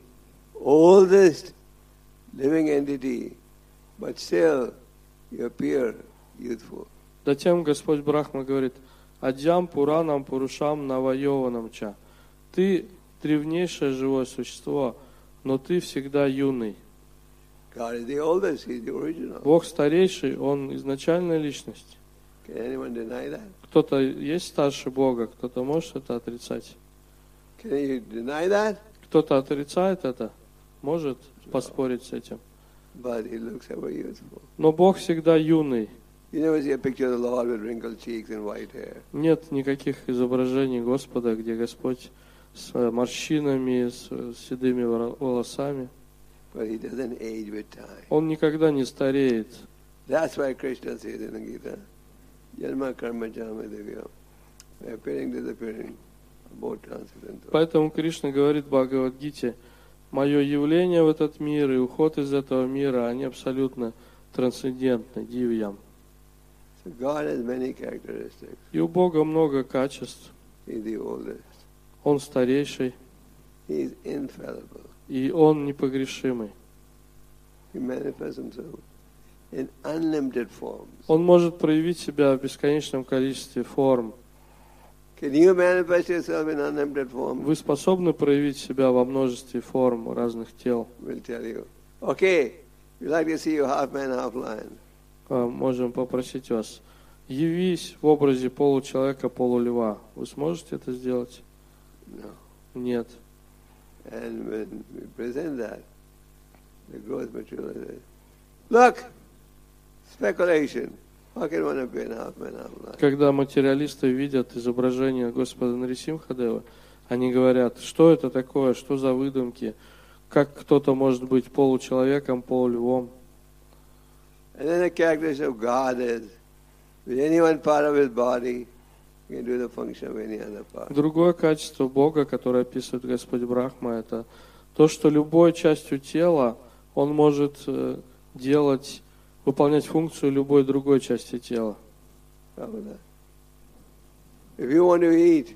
oldest living entity, but still you appear youthful. Затем Господь Брахма говорит: Адьям Пуранам Пурушам Навайованам Ча. Ты древнейшее живое существо, но ты всегда юный. God is the oldest, He is the original. Бог старейший, Он изначальная личность. Can anyone deny that? Кто-то есть старше Бога, кто-то может это отрицать. Can you deny that? Кто-то отрицает это, может поспорить с этим. But He looks ever youthful. Но Бог всегда юный. You never see a picture of the Lord with wrinkled cheeks and white hair. Нет никаких изображений Господа, где Господь с морщинами, с седыми волосами. But He doesn't age with time. Он никогда не стареет. That's why Krishna says in the Gita, Janma karma jama devyam, appearing, disappearing, both transcendental. Поэтому Кришна говорит в Бхагавад-гите: мое явление в этот мир и уход из этого мира, они абсолютно трансцендентны, дивьям. So God has many characteristics. И у Бога много качеств. He is the oldest. Он старейший, He is infallible. и Он непогрешимый. He manifests Himself in unlimited forms. Он может проявить себя в бесконечном количестве форм. Can you manifest yourself in unlimited forms? Вы способны проявить себя во множестве форм разных тел. We'll tell you. Okay, we'd like to see you half man, half lion. Можем попросить вас: явись в образе получеловека, полульва. Вы сможете это сделать? No. Нет. And when we present that, the growth materialist, look, speculation. How can one appear in half man, half lion? Когда материалисты видят изображение Господа Нарисимхадева, они говорят: что это такое, что за выдумки, как кто-то может быть получеловеком, полульвом. And then the characteristic of God is, with any one part of His body, He can do the function of any other part. Другое качество Бога, которое описывает Господь Брахма, это то, что любой частью тела Он может выполнять функцию любой другой части тела. If you want to eat,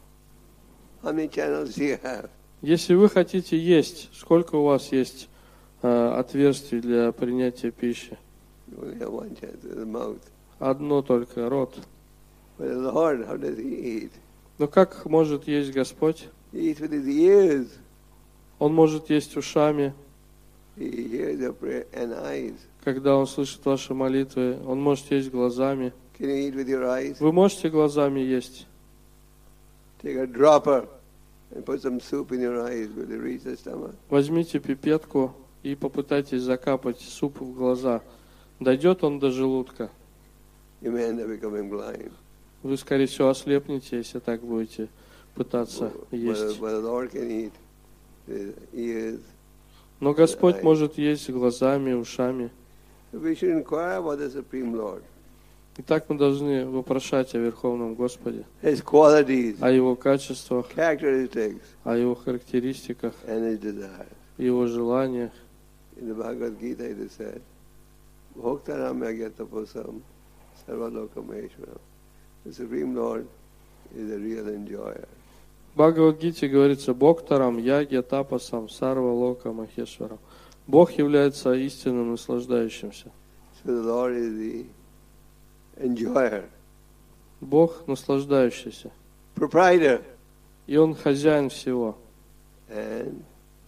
how many channels do you have? Если вы хотите есть, сколько у вас есть отверстий для принятия пищи? You only have one channel, the mouth. Одно только, рот. But the Lord, how does He eat? Но как может есть Господь? He eats with His ears. Он может есть ушами, He hears your prayer and eyes. когда Он слышит ваши молитвы. Он может есть глазами. Can you eat with your eyes? Вы можете глазами есть? Take a dropper and put some soup in your eyes. Will it reach the stomach? Возьмите пипетку и попытайтесь закапать суп в глаза. Дойдет он до желудка? You may end up becoming blind. Вы, скорее всего, ослепнете, если так будете пытаться есть. But the Lord can eat with ears. Но Господь может есть глазами, ушами. We should inquire about the Supreme Lord. Итак, мы должны вопрошать о Верховном Господе, His qualities, о Его качествах, characteristics, о Его характеристиках, and His desires. Его желаниях. In the Bhagavad Gita it is said, Bhoktaram Yagyataposam Sarvalokam Eshwaram. The Supreme Lord is a real enjoyer. В Бхагавад-гите говорится: Бхоктарам, Ягья, Тапасам, Сарва, Лока, Махешварам. Бог является истинным наслаждающимся. So the Lord is the enjoyer, Бог наслаждающийся. proprietor, И Он хозяин всего. and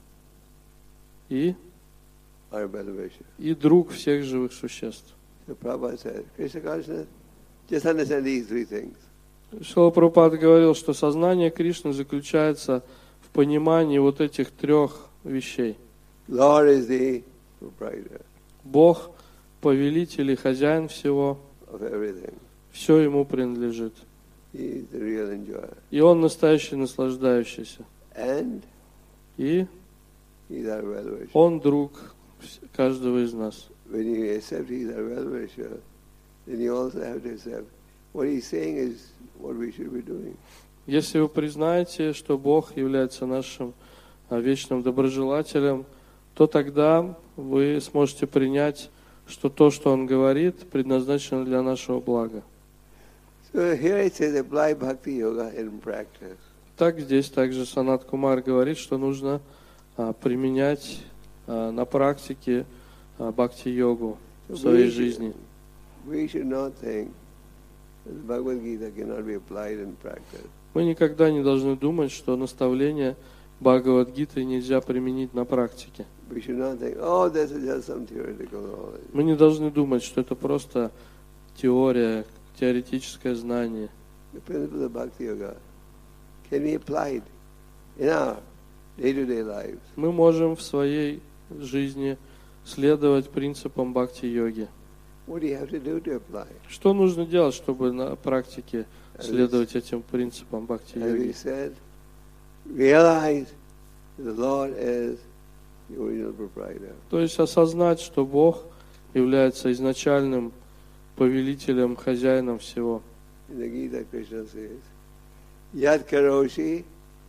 И our well-wisher. друг всех живых существ. So Prabhupada said, Krishna consciousness, just understand these three things. Шрила Прабхупада говорил, что сознание Кришны заключается в понимании вот этих трех вещей. Lord is the proprietor Бог – повелитель и хозяин всего, of everything. все Ему принадлежит. He is the real enjoyer. И Он настоящий наслаждающийся. And И He is our well-wisher. Он друг каждого из нас. When you accept He is our well-wisher, then you also have to accept what He's saying is what we should be doing. Если вы признаете, что Бог является нашим вечным доброжелателем, то тогда вы сможете принять, что то, что Он говорит, предназначено для нашего блага. So here it says apply bhakti yoga in practice. Так здесь также Санат Кумар говорит, что нужно применять на практике бхакти-йогу в своей жизни. We should not think that the Bhagavad Gita cannot be applied in practice. Мы никогда не должны думать, что наставления Бхагавад-гиты нельзя применить на практике. We should not think, oh, this is just some theoretical knowledge. Мы не должны думать, что это просто теория, теоретическое знание. The principles of bhakti yoga can be applied in our day-to-day lives. Мы можем в своей жизни следовать принципам бхакти-йоги. What do you have to do to apply? Что нужно делать, чтобы на практике следовать этим принципам As we бхакти-йоги? said, realize that the Lord is the original proprietor. То есть осознать, что Бог является изначальным повелителем, хозяином всего. In the Gita, Krishna says, Yad karoshi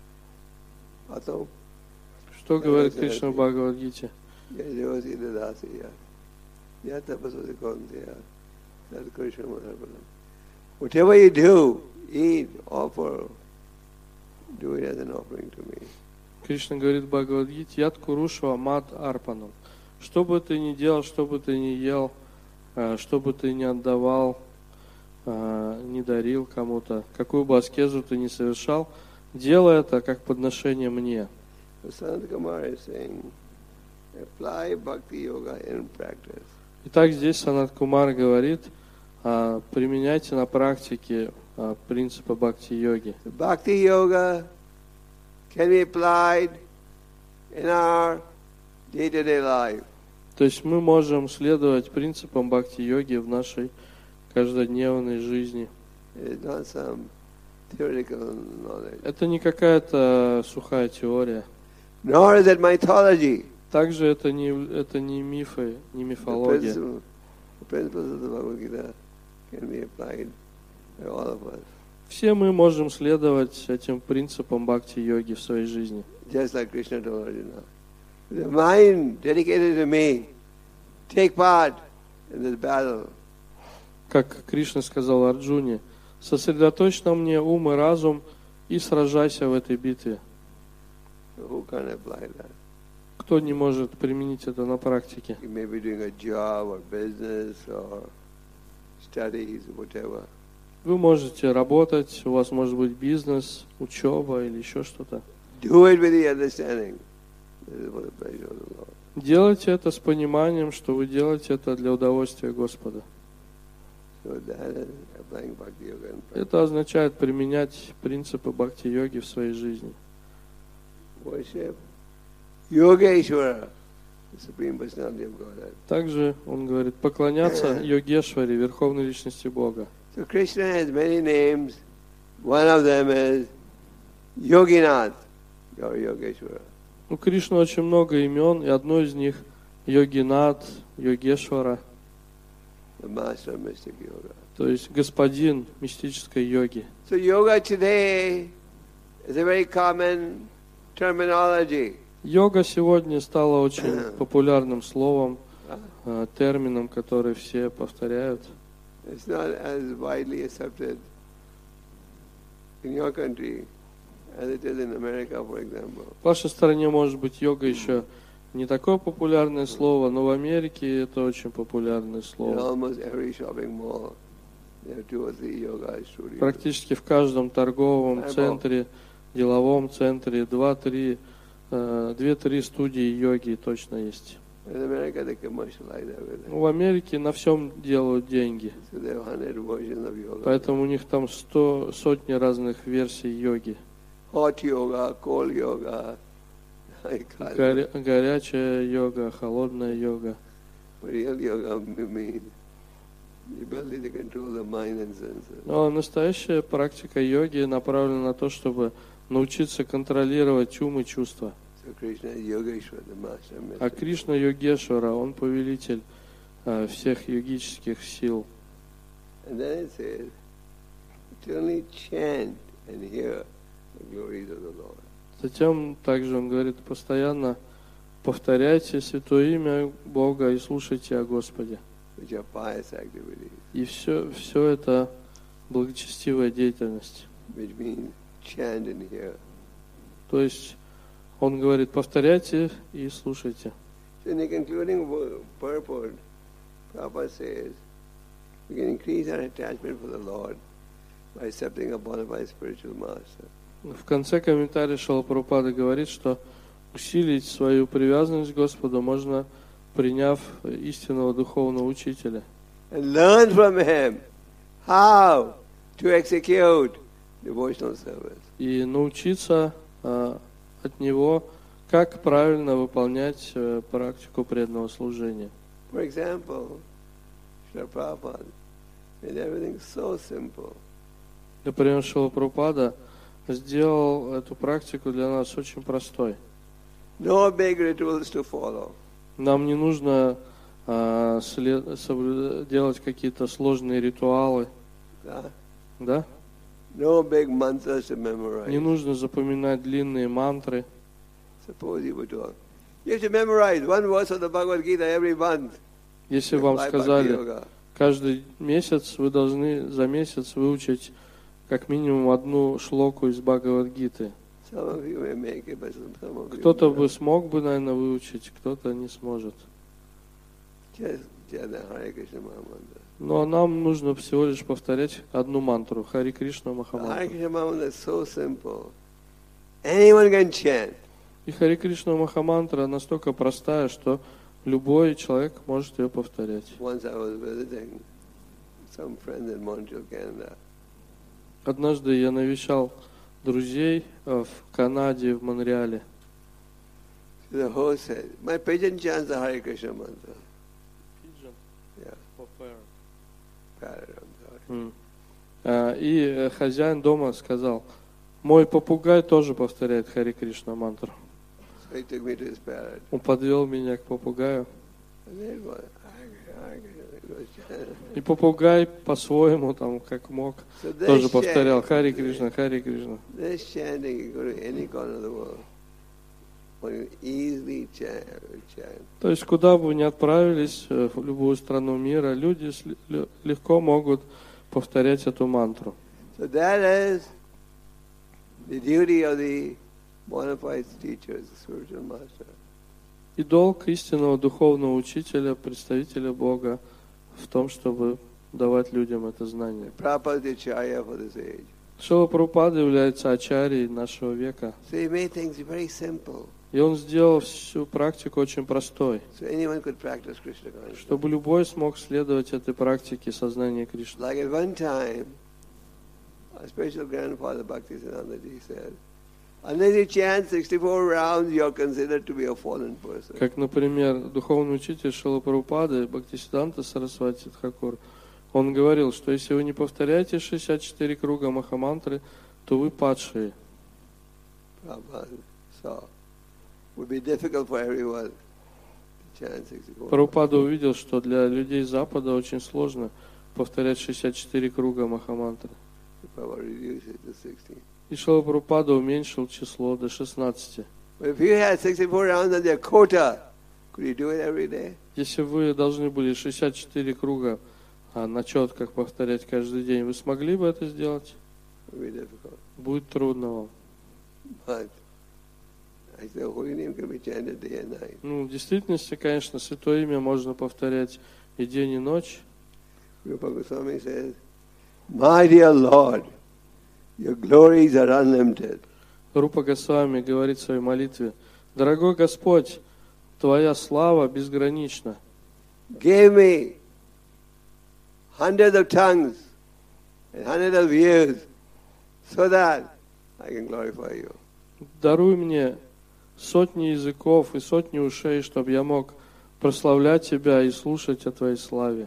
atom Что говорит Кришна в Бхагавад-гите? yajosi dadasi yad tapasvasi kaunteya yad krishna manarpanam. Whatever you do, eat, offer, do it as an offering to me. Кришна говорит в Бхагавад-гите: Яд Курушва Мад Арпанам. Что бы ты ни делал, что бы ты ни ел, что бы ты ни отдавал, не дарил кому-то, какую бы аскезу ты ни совершал, делай это как подношение мне. Sanat Kumar is saying, apply bhakti yoga in practice. Итак, здесь Санат Кумар говорит: применяйте на практике принципы бхакти-йоги. The bhakti yoga can be applied in our day-to-day life. То есть мы можем следовать принципам бхакти-йоги в нашей каждодневной жизни. It is not some theoretical knowledge. Это не какая-то сухая теория. Nor is it mythology. Также это не мифы, не The мифология. principles of the Bhagavad Gita can be applied by all of us. Все мы можем следовать этим принципам бхакти-йоги в своей жизни. Just like Krishna told Arjuna. The mind dedicated to me, take part in this battle. Как Кришна сказал Арджуне: сосредоточь на мне ум и разум и сражайся в этой битве. So who can apply that? Кто не может применить это на практике? You may be doing a job or business or studies, whatever. Вы можете работать, у вас может быть бизнес, учеба или еще что-то. Do it with the understanding. This is for the pleasure of the Lord. Делайте это с пониманием, что вы делаете это для удовольствия Господа. So that is applying bhakti yoga in practice. Это означает применять принципы бхакти-йоги в своей жизни. Worship Yogeshwara, the Supreme Personality of Godhead. Также он говорит: поклоняться Йогешваре, Верховной Личности Бога. So Krishna has many names. One of them is Yoginath, or Yogeshwara. У Кришны очень много имен, и одно из них Йогинат, Йогешвара. the master of mystic yoga. то есть господин мистической йоги. So yoga today is a very common terminology. Йога сегодня стала очень популярным словом, термином, который все повторяют. It's not as widely accepted in your country as it is in America, for example. В вашей стране, может быть, йога еще не такое популярное слово, но в Америке это очень популярное In слово. almost every shopping mall, there are 2 or 3 yoga studios. Практически в каждом торговом центре, деловом центре 2-3 студии йоги точно есть. In America, they commercialize everything. В Америке на всем делают деньги, So there are 100 versions of yoga. поэтому у них там сотни разных версий йоги. Hot yoga, cold yoga. Горячая йога, холодная йога. Real yoga means the ability to control the mind and senses. Но настоящая практика йоги направлена на то, чтобы научиться контролировать ум и чувства. So Krishna is Yogeshwara, the master of А mystic. Кришна Йогешвара, он повелитель всех йогических сил. And then it says, to only chant and hear the glories of the Lord. Затем также он говорит, постоянно повторяйте святое имя Бога и слушайте о Господе. Which are pious activities, И все это благочестивая деятельность. which means chant and hear. То есть он говорит, повторяйте и слушайте. So in the concluding purport, Prabhupada says, we can increase our attachment for the Lord by accepting a bona fide spiritual master. В конце комментария Шрила Прабхупада говорит, что усилить свою привязанность к Господу можно, приняв истинного духовного учителя. And learn from him how to execute devotional service. И научиться от него, как правильно выполнять практику преданного служения. For example, Srila Prabhupada made everything so simple. Например, Шрила Прабхупада сделал эту практику для нас очень простой. No big rituals to follow. Нам не нужно делать какие-то сложные ритуалы, Yeah? да? No big mantras to memorize. Не нужно запоминать длинные мантры. Suppose you were told, you have to memorize one verse of the Bhagavad Gita every month. Если вам By Bhakti сказали, Yoga. каждый месяц вы должны за месяц выучить как минимум одну шлоку из Бхагавад-гиты. Some of you may make it, but some of you Кто-то may бы смог бы, наверное, выучить, кто-то не сможет. just chant the Hare Krishna Mahamantra. Но нам нужно всего лишь повторять одну мантру. Хари Кришна The Hare Махамантру. Krishna Mahamantra is so simple. Anyone can chant. И Хари Кришна Махамантра настолько простая, что любой человек может ее повторять. Once I was visiting some friends in Montreal, Canada. Однажды я навещал друзей в Канаде, в Монреале. The host said, my pigeon chants the Hare Krishna mantra. Yeah, parrot, I'm sorry. И хозяин дома сказал, мой попугай тоже повторяет Хари Кришна мантру. So he took me to his parrot. Он подвел меня к попугаю. And there it was, Hare Krishna, it was chanting. И попугай по-своему, там, как мог, So тоже повторял Хари Кришна, Хари Кришна. this chanting, you go to any corner of the world, one can easily chant. То есть, куда бы вы ни отправились, в любую страну мира, люди легко могут повторять эту мантру. So that is the duty of the bona fide teachers, the spiritual master. И долг истинного духовного учителя, представителя Бога, в том, чтобы давать людям это знание. Prabhupada is the acharya for this age. Шрила Прабхупада является ачарьей нашего века. So he made things very simple. И он сделал всю практику очень простой, So anyone could practice Krishna consciousness. чтобы любой смог следовать этой практике сознания Кришны. Like at one time, our special grandfather Bhaktisiddhanta said, unless you chant 64 rounds, you are considered to be a fallen person. Как, например, духовный учитель Шрила Прабхупады Бхактисиддханта Сарасвати Тхакур, он говорил, что если вы не повторяете 64 круга Махамантры, то вы падшие. Prabhupada saw. It would be difficult for everyone to chant 64. Прабхупада увидел, что для людей Запада очень сложно повторять 64 круга Махамантры. Prabhupada reduced it to 16. И Шрила Прабхупада уменьшил число до 16. But if you had 64 rounds on their quota, could you do it every day? Если вы должны были 64 круга на четках повторять каждый день, вы смогли бы это сделать? It would be difficult. Будет трудно вам. But I said, holy name can be chanted day and night. Ну, в действительности, конечно, Святое Имя можно повторять и день, и ночь. Rupa Goswami says, my dear Lord, your glories are unlimited. Рупа Госвами говорит в своей молитве: «Дорогой Господь, Твоя слава безгранична. Give me hundreds of tongues and hundreds of ears so that I can glorify you. Даруй мне сотни языков и сотни ушей, чтобы я мог прославлять Тебя и слушать о Твоей славе».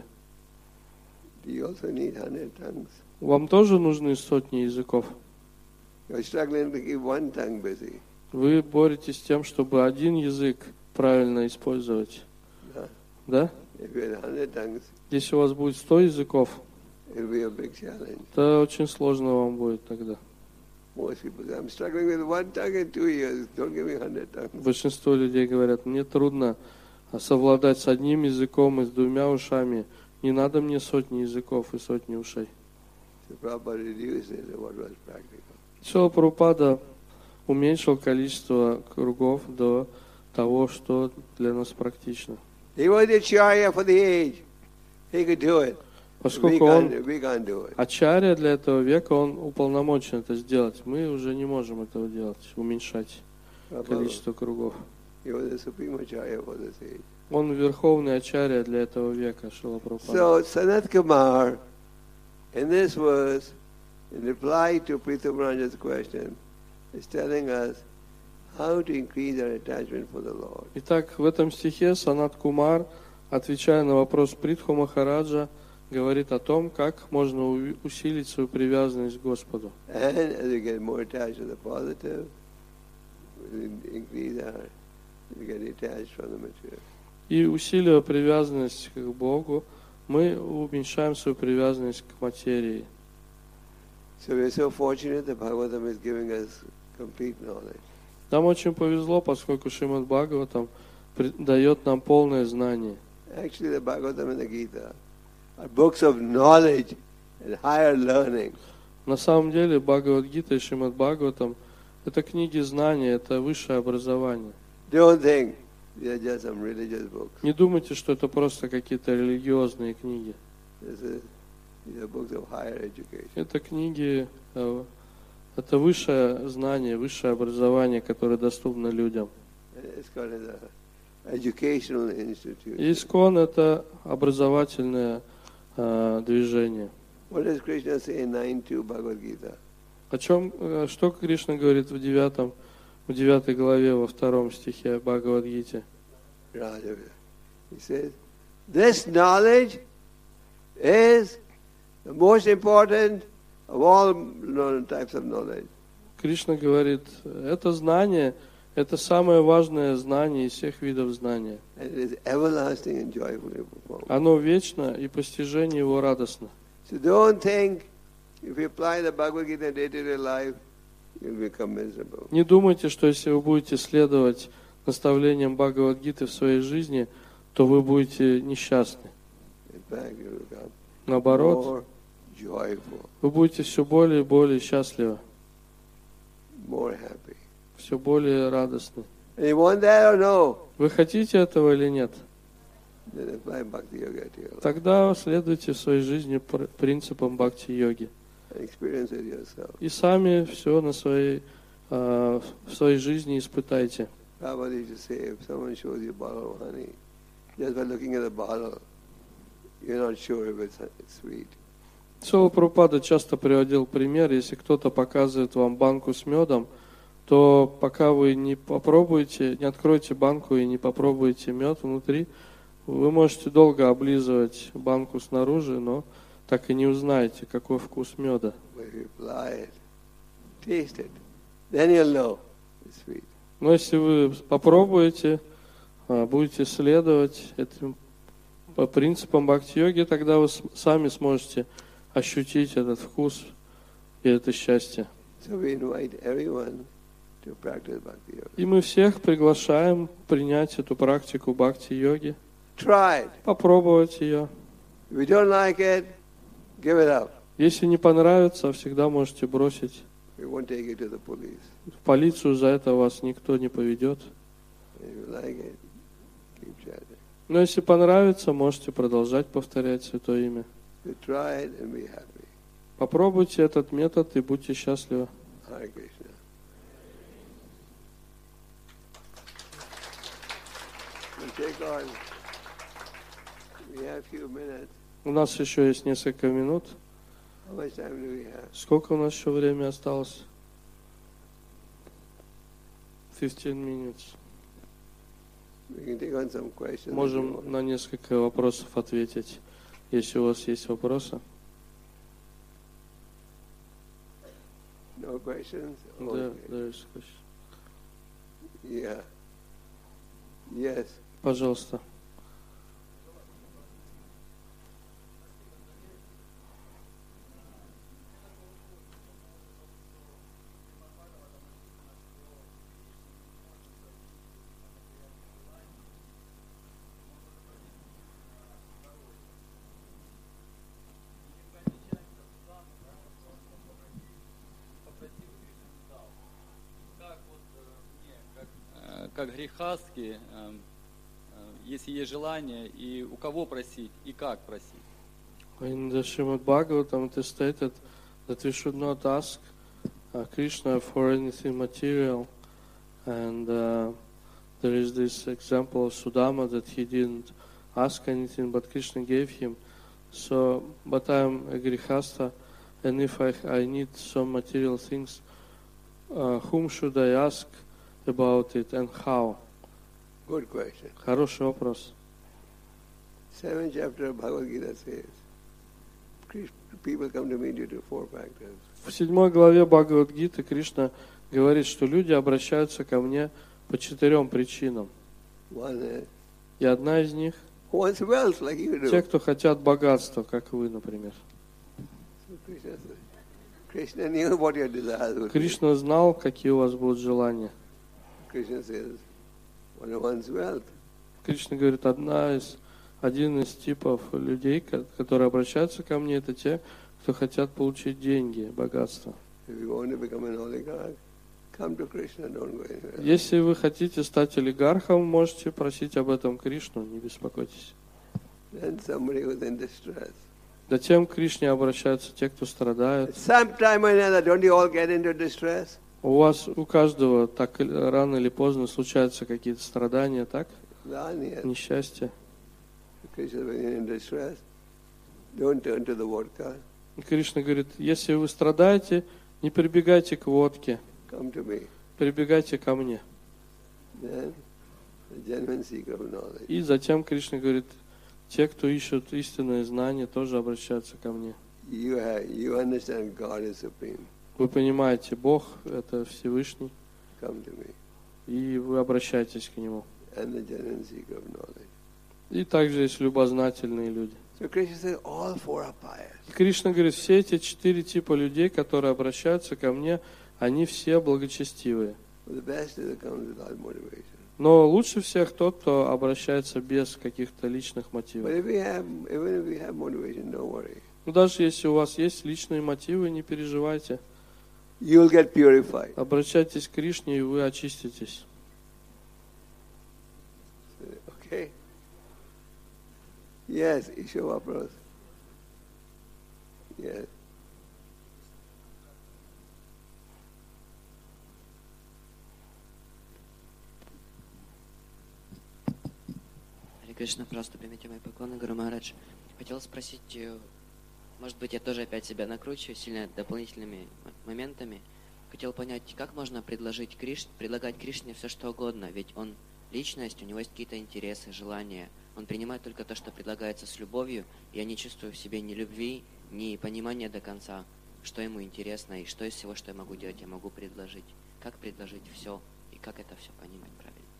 Do you also need 100 tongues? Вам тоже нужны сотни языков? You're struggling to keep one tongue busy. Вы боретесь с тем, чтобы один язык правильно использовать. No. Да? If you had 100 tongues, Если у вас будет 100 языков, it'll be a big challenge. то очень сложно вам будет тогда. Most people say, I'm struggling with one tongue in 2 years. Don't give me 100 tongues. Большинство людей говорят: мне трудно совладать с одним языком и с двумя ушами. Не надо мне сотни языков и сотни ушей. So Prabhupada reduced it to what was practical. Шрила Прабхупада уменьшил количество кругов до того, что для нас практично. He was the acharya for the age. He could do it. Поскольку он We can't do it. ачарья для этого века, он уполномочен это сделать. Мы уже не можем этого делать, уменьшать количество кругов. He was the supreme acharya for this age. Он верховный ачарья для этого века, Шрила Прабхупада. So Sanat Kumar, in this verse, in reply to Pritham Ranja's question, is telling us how to increase our attachment for the Lord. Итак, в этом стихе Санат Кумар, отвечая на вопрос Притху Махараджа, говорит о том, как можно усилить свою привязанность к Господу. And as we get more attached to the positive, we increase our, we get detached from the material. И усиливая привязанность к Богу, мы уменьшаем свою привязанность к материи. So we're so fortunate that Bhagavatam is giving us complete knowledge. Нам очень повезло, поскольку Шримад Бхагаватам дает нам полное знание. Actually, the Bhagavatam and the Gita are books of knowledge and higher learning. На самом деле Бхагавад-гита и Шримад Бхагаватам — это книги знания, это высшее образование. Don't think they are just some religious books. Не думайте, что это просто какие-то религиозные книги. These are books of higher education. Это книги, это высшее знание, высшее образование, которое доступно людям. ISKCON is an educational institute. И ИСКОН — это образовательное движение. What does Krishna say in 9.2 Bhagavad Gita? Что Кришна говорит в 9 главе, во 2 стихе Бхагавад-гите? He says, this knowledge is the most important of all types of knowledge. Кришна говорит, это знание, это самое важное знание из всех видов знания. And it is everlasting and joyfully performed. Оно вечно, и постижение его радостно. So don't think if you apply the Bhagavad Gita in day-to-day life, you'll become miserable. Не думайте, что если вы будете следовать наставлениям Бхагавад-гиты в своей жизни, то вы будете несчастны. In fact, you'll become Наоборот, more joyful, вы будете все более и более счастливы, more happy. все более радостны. And you want that or no? Вы хотите этого или нет? Then apply Bhakti Yoga to your life Тогда следуйте в своей жизни принципам бхакти-йоги. and experience it yourself. И сами все в своей жизни испытайте. Prabhupada used to say, if someone shows you a bottle of honey, just by looking at the bottle, you're not sure if it's sweet. Шрила Прабхупада часто приводил пример, если кто-то показывает вам банку с медом, то пока вы не попробуете, не откроете банку и не попробуете мед внутри, вы можете долго облизывать банку снаружи, но так и не узнаете, какой вкус меда. But if you apply it, taste it, then you'll know it's sweet. Но если вы попробуете, будете следовать этим по принципам бхакти-йоги, тогда вы сами сможете ощутить этот вкус и это счастье. So we invite everyone to practice bhakti yoga. И мы всех приглашаем принять эту практику бхакти-йоги, Try it. попробовать ее. If you don't like it, give it up. Если не понравится, всегда можете бросить. We won't take you to the police. В полицию за это вас никто не поведет. If you like it, keep chanting. Но если понравится, можете продолжать повторять Святое Имя. So try it and be happy. Попробуйте этот метод и будьте счастливы. Hare Krishna. We'll take on. We have few minutes. У нас еще есть несколько минут. How much time do we have? Сколько у нас еще времени осталось? 15 minutes. We can take on some questions. if you Можем want. на несколько вопросов ответить, если у вас есть вопросы. No questions? Да, Okay. there is question. Yeah. Yes. Пожалуйста. Как грехастки, если есть желание, и у кого просить, и как просить. In the Srimad Bhagavatam it is stated that we should not ask Krishna for anything material, and there is this example of Sudama that he didn't ask anything, but Krishna gave him. So, but I am a grihasta, and if I need some material things, whom should I ask about it and how? Good question. Хороший вопрос. 7th chapter of Bhagavad Gita says, people come to me due to 4 factors. В 7 главе Бхагавад-гиты Кришна говорит, что люди обращаются ко мне по 4 причинам. One is, И одна из них who wants wealth like you do? те, кто хотят богатства, как вы, например. So Krishna says, Krishna knew what your desires would be. Кришна знал, какие у вас будут желания. Krishna says, one who wants wealth. Кришна говорит, один из типов людей, которые обращаются ко мне, это те, кто хотят получить деньги, богатство. If you want to become an oligarch, come to Krishna, don't go anywhere. Если вы хотите стать олигархом, можете просить об этом Кришну, не беспокойтесь. Then somebody who's in distress. Затем к Кришне обращаются те, кто страдают. Sometime or another, don't you all get into distress? У каждого так рано или поздно случаются какие-то страдания, так? Yes. Несчастье. Krishna, when you're in distress, don't turn to the vodka, И Кришна говорит, если вы страдаете, не прибегайте к водке, come to me. прибегайте ко мне. Then, the genuine seeker of knowledge. И затем Кришна говорит, те, кто ищут истинное знание, тоже обращаются ко мне. You understand God is supreme. Вы понимаете, Бог – это Всевышний, Come to me. и вы обращаетесь к Нему. And the genuine seeker of knowledge. И также есть любознательные люди. So Krishna says, all 4 are pious. И Кришна говорит, все эти 4 типа людей, которые обращаются ко мне, они все благочестивые. But the best is it comes without motivation. Но лучше всех тот, кто обращается без каких-то личных But мотивов. even if we have motivation, don't worry. Но даже если у вас есть личные мотивы, не переживайте. You'll get purified. Обращайтесь к Кришне, и вы очиститесь. Okay? Yes, еще вопрос. Yes. Харе Кришна, просто примите мои поклоны, Гуру Махарадж. Хотел спросить, может быть, я тоже опять себя накручиваю сильно дополнительными моментами. Хотел понять, как можно предлагать Кришне все что угодно, ведь он личность, у него есть какие-то интересы, желания. Он принимает только то, что предлагается с любовью, и я не чувствую в себе ни любви, ни понимания до конца, что ему интересно, и что из всего, что я могу делать, я могу предложить. Как предложить все, и как это все понимать правильно?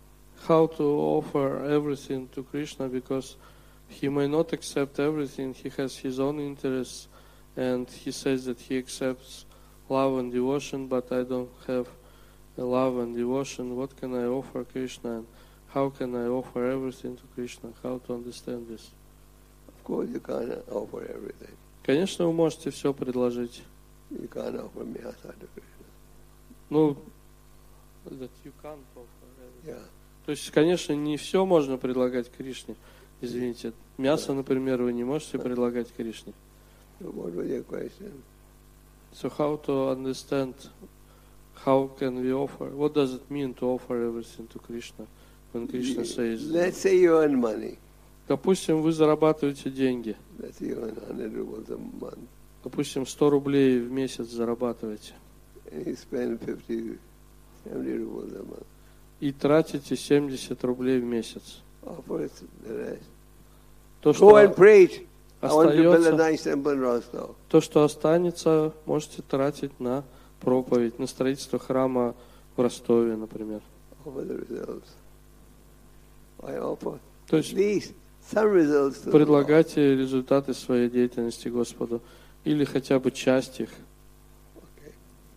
how to offer everything to Krishna, because he may not accept everything. He has his own interests, and he says that he accepts love and devotion, but I don't have a love and devotion. What can I offer Krishna, and how can I offer everything to Krishna? How to understand this? Of course, you can't offer everything. Конечно, вы можете все предложить. You can't offer Miyasa to Krishna. Ну, that you can't offer everything. Yeah. То есть, конечно, не все можно предлагать Кришне. Извините, мясо, например, вы не можете предлагать Кришне. So what was your question? So how to understand, how can we offer, what does it mean to offer everything to Krishna when Krishna says, Let's say you earn money. допустим, вы зарабатываете деньги, Let's say you earn 100 rubles a month. допустим, 100 рублей в месяц зарабатываете, And you spend 50, 70 rubles a month. и тратите 70 рублей в месяц. Offer the rest. То, Go and что preach. I want to build a остается, nice temple in Rostov. то, что останется, можете тратить на проповедь, на строительство храма в Ростове, например. Offer the results. I offer То at есть least some results to the Lord. предлагайте результаты своей деятельности Господу, или хотя бы часть их. Okay.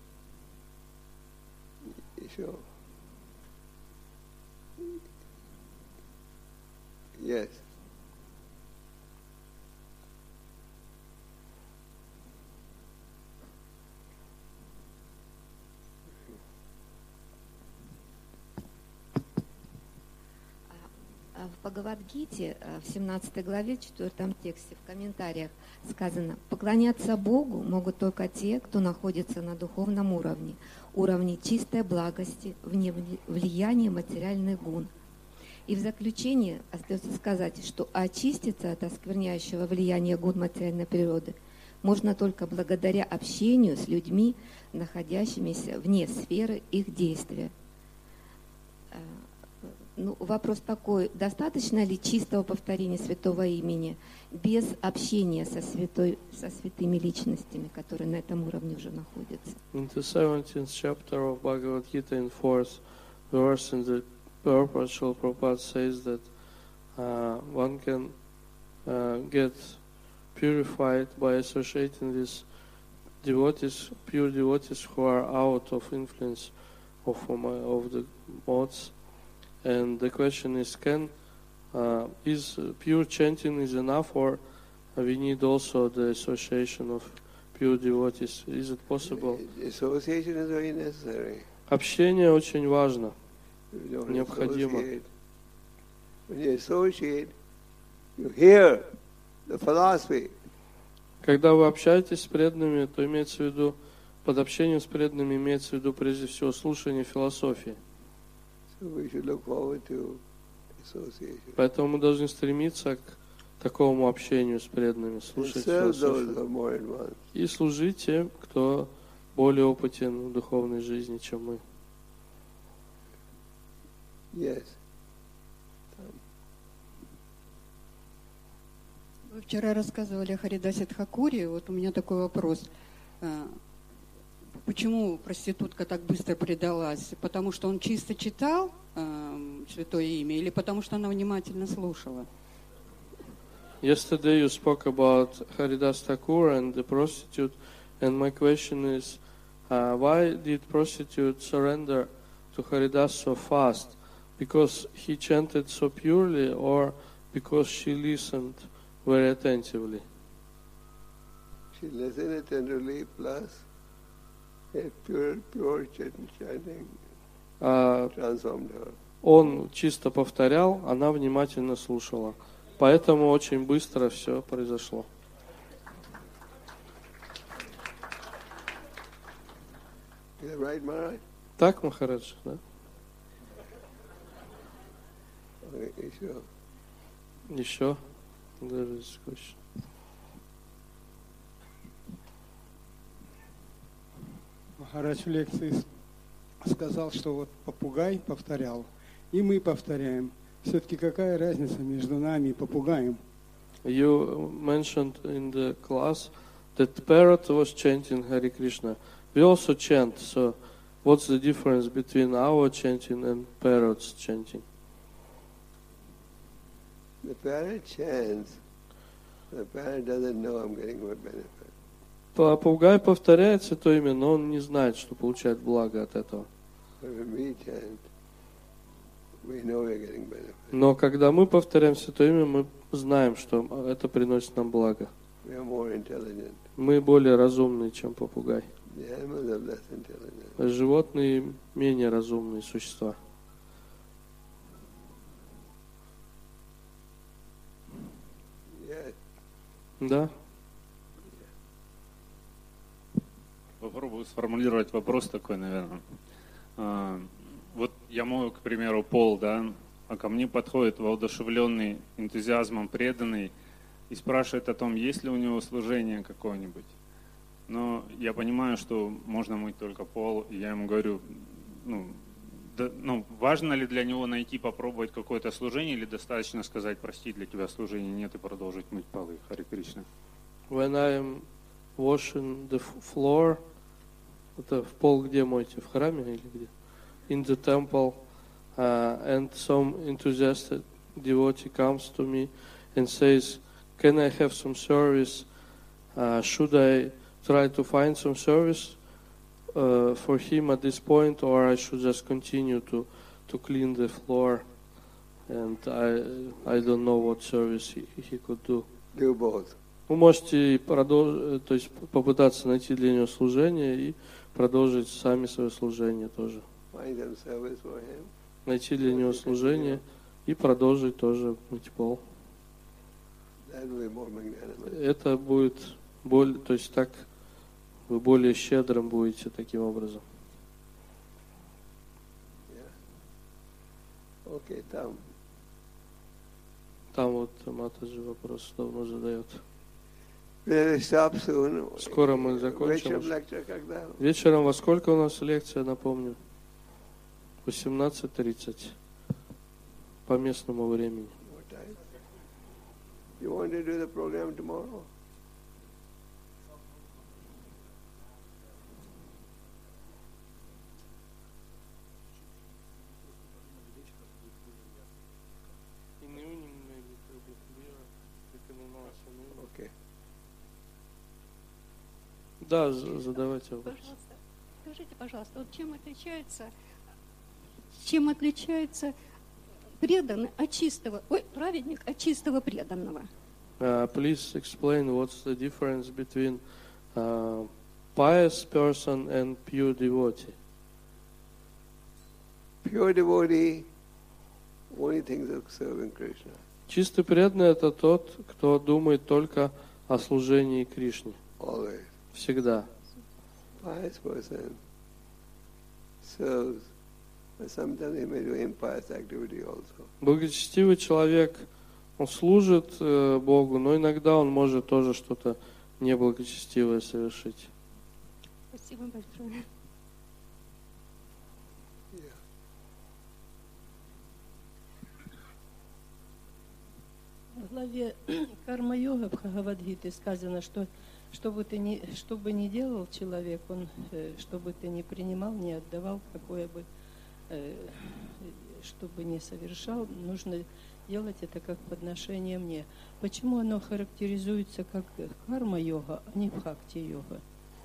Sure. Yes. В Бхагавад-гите, в 17 главе, 4 тексте, в комментариях сказано: поклоняться Богу могут только те, кто находится на духовном уровне, уровне чистой благости, вне влияния материальных гун. И в заключение остается сказать, что очиститься от оскверняющего влияния гун материальной природы можно только благодаря общению с людьми, находящимися вне сферы их действия. Ну, вопрос такой: достаточно ли чистого повторения святого имени без общения со святыми личностями, которые на этом уровне уже находятся? In the 17th chapter of Bhagavad Gita, in 4th verse, in the Purport, Srila Prabhupada says that one can get purified by associating with devotees, pure devotees who are out of influence of the modes. And the question is, is pure chanting is enough, or we need also the association of pure devotees? Is it possible? Association is very necessary. Общение очень важно, You don't необходимо. associate. When you associate, you hear the philosophy. Когда вы общаетесь с преданными, то имеется в виду, под общением с преданными имеется в виду прежде всего слушание философии. So we should look forward to association. Поэтому мы должны стремиться к такому общению с преданными, And слушать serve those who философию. are more advanced. И служить тем, кто более опытен в духовной жизни, чем мы. Yes. Вы вчера рассказывали о Харидасе Тхакуре. Вот у меня такой вопрос. Почему проститутка так быстро предалась? Потому что он чисто читал Святое Имя или потому что она внимательно слушала? Yesterday you spoke about Haridas Thakur and the prostitute, and my question is, why did prostitute surrender to Haridas so fast? Because he chanted so purely, or because she listened very attentively? She listened attentively, plus pure chanting transformed her. Он чисто повторял, она внимательно слушала. Поэтому очень быстро все произошло. Is that right, Maharaj? Так, Махарадж, да? Okay, sure. Еще? Даже скотч. Махарадж в лекции сказал, что вот попугай повторял, и мы повторяем. Все-таки какая разница между нами и попугаем? You mentioned in the class that the parrot was chanting Hare Krishna. We also chant, so what's the difference between our chanting and parrots chanting? The parrot chants. The parrot doesn't know I'm getting what benefit. Попугай повторяет Святое Имя, но он не знает, что получает благо от этого. But when we chant, we know we're getting benefit. Но когда мы повторяем Святое Имя, мы знаем, что это приносит нам благо. We are more intelligent. Мы более разумные, чем попугай. The animals are less intelligent. Животные менее разумные существа. Yes. Да? Попробую сформулировать вопрос такой, наверное. Вот я мою, к примеру, пол, да, а ко мне подходит воодушевленный, энтузиазмом преданный и спрашивает о том, есть ли у него служение какое-нибудь. Но я понимаю, что можно мыть только пол, и я ему говорю, важно ли для него найти, попробовать какое-то служение, или достаточно сказать, прости, для тебя служения нет, и продолжить мыть полы. Харе Кришна. When I'm washing the floor, это в пол где моете? В храме или где? In the temple, and some enthusiastic devotee comes to me and says, can I have some service? Should I try to find some service for him at this point, or I should just continue to clean the floor? And I don't know what service he could do. Do both. Вы можете продолжить, то есть попытаться найти для него служение и продолжить сами свое служение тоже. Find some service for him. Найти для него служение и продолжить тоже мыть пол. That will be more magnanimous. Это будет более, то есть так вы более щедрым будете таким образом. Yeah. Okay, там. Там вот Матаджи вопрос давно задает. We'll stop soon. Скоро мы закончим. Вечером во сколько у нас лекция, напомню? 18:30 по местному времени. You want to do the program tomorrow? Okay. Да, задавайте вопрос. Пожалуйста, скажите, пожалуйста, вот чем отличается преданный от чистого, праведник от чистого преданного? Please explain what's the difference between pious person and pure devotee. Pure devotee only thinks of serving Krishna. Чистый преданный – это тот, кто думает только о служении Кришне. Always. Всегда. Pious person serves, but sometimes he may do impious activity also. Благочестивый человек, он служит Богу, но иногда он может тоже что-то неблагочестивое совершить. Спасибо большое. В главе Карма-йога Бхагавад-гиты сказано, что что бы ни делал человек, он, что бы ты ни принимал, не отдавал, что бы ни совершал, нужно делать это как подношение мне. Почему оно характеризуется как карма-йога, а не бхакти-йога?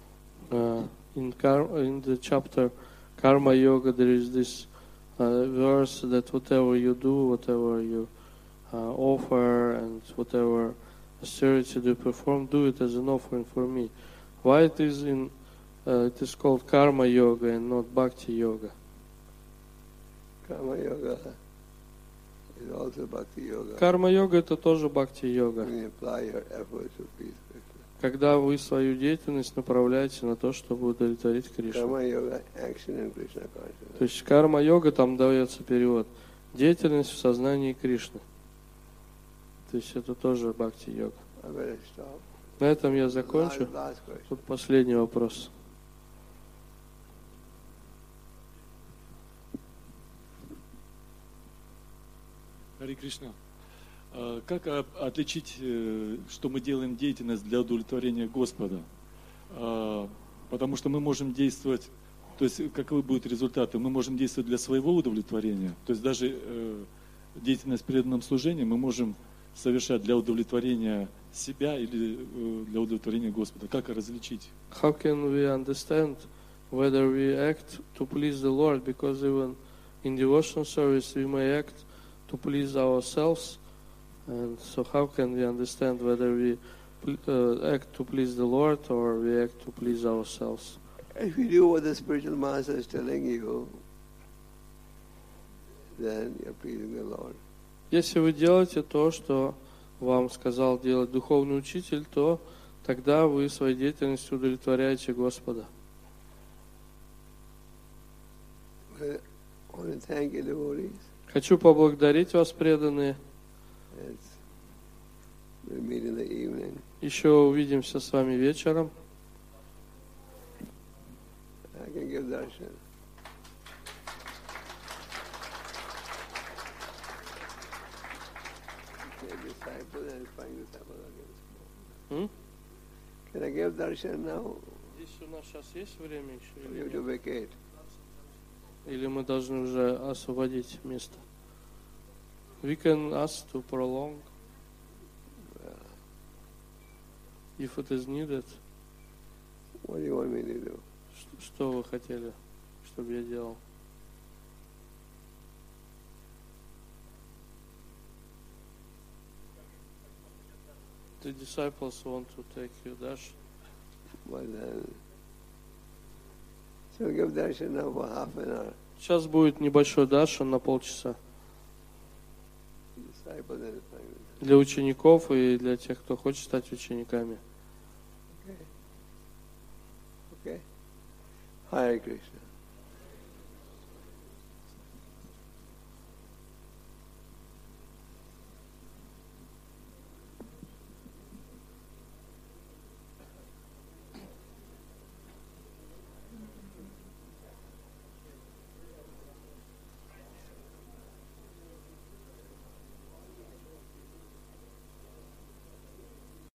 In the chapter Karma Yoga, there is this verse that whatever you do, whatever you offer, and whatever austerity you perform, do it as an offering for me. Why it is called Karma Yoga and not Bhakti Yoga? Karma Yoga is also Bhakti Yoga. Карма йога это тоже бхакти йога. When you apply your efforts to please Krishna. Когда вы свою деятельность направляете на то, чтобы удовлетворить Кришну. Karma Yoga, action in Krishna consciousness. То есть карма йога, там дается перевод. Деятельность в сознании Кришны. То есть это тоже бхакти йога. На этом я закончу. Тут последний вопрос. Харе Кришна. Как отличить, что мы делаем деятельность для удовлетворения Господа? Потому что мы можем действовать, то есть каковы будут результаты? Мы можем действовать для своего удовлетворения, то есть даже деятельность в преданном служении мы можем совершать для удовлетворения себя или для удовлетворения Господа? Как различить? How can we understand whether we act to please the Lord? Because even in devotional service we may act to please ourselves. And so how can we understand whether we act to please the Lord or we act to please ourselves? If you do what the spiritual master is telling you, then you're pleasing the Lord. Если вы делаете то, что вам сказал делать духовный учитель, то тогда вы своей деятельностью удовлетворяете Господа. I want to thank you, devotees. Хочу поблагодарить вас, преданные. We'll meet in the evening. Еще увидимся с вами вечером. I can give darshan. Can I give darshan now? Здесь у нас сейчас есть время еще? Or you have to vacate? Или мы должны уже освободить место? We can ask to prolong if it is needed. What do you want me to do? Что вы хотели, чтобы я делал? The disciples want to take you dash. But so give darshan now for half an hour. Сейчас будет небольшой дашан на полчаса. Disciples and disciples. Для учеников и для тех, кто хочет стать учениками. Okay. Hare Krishna.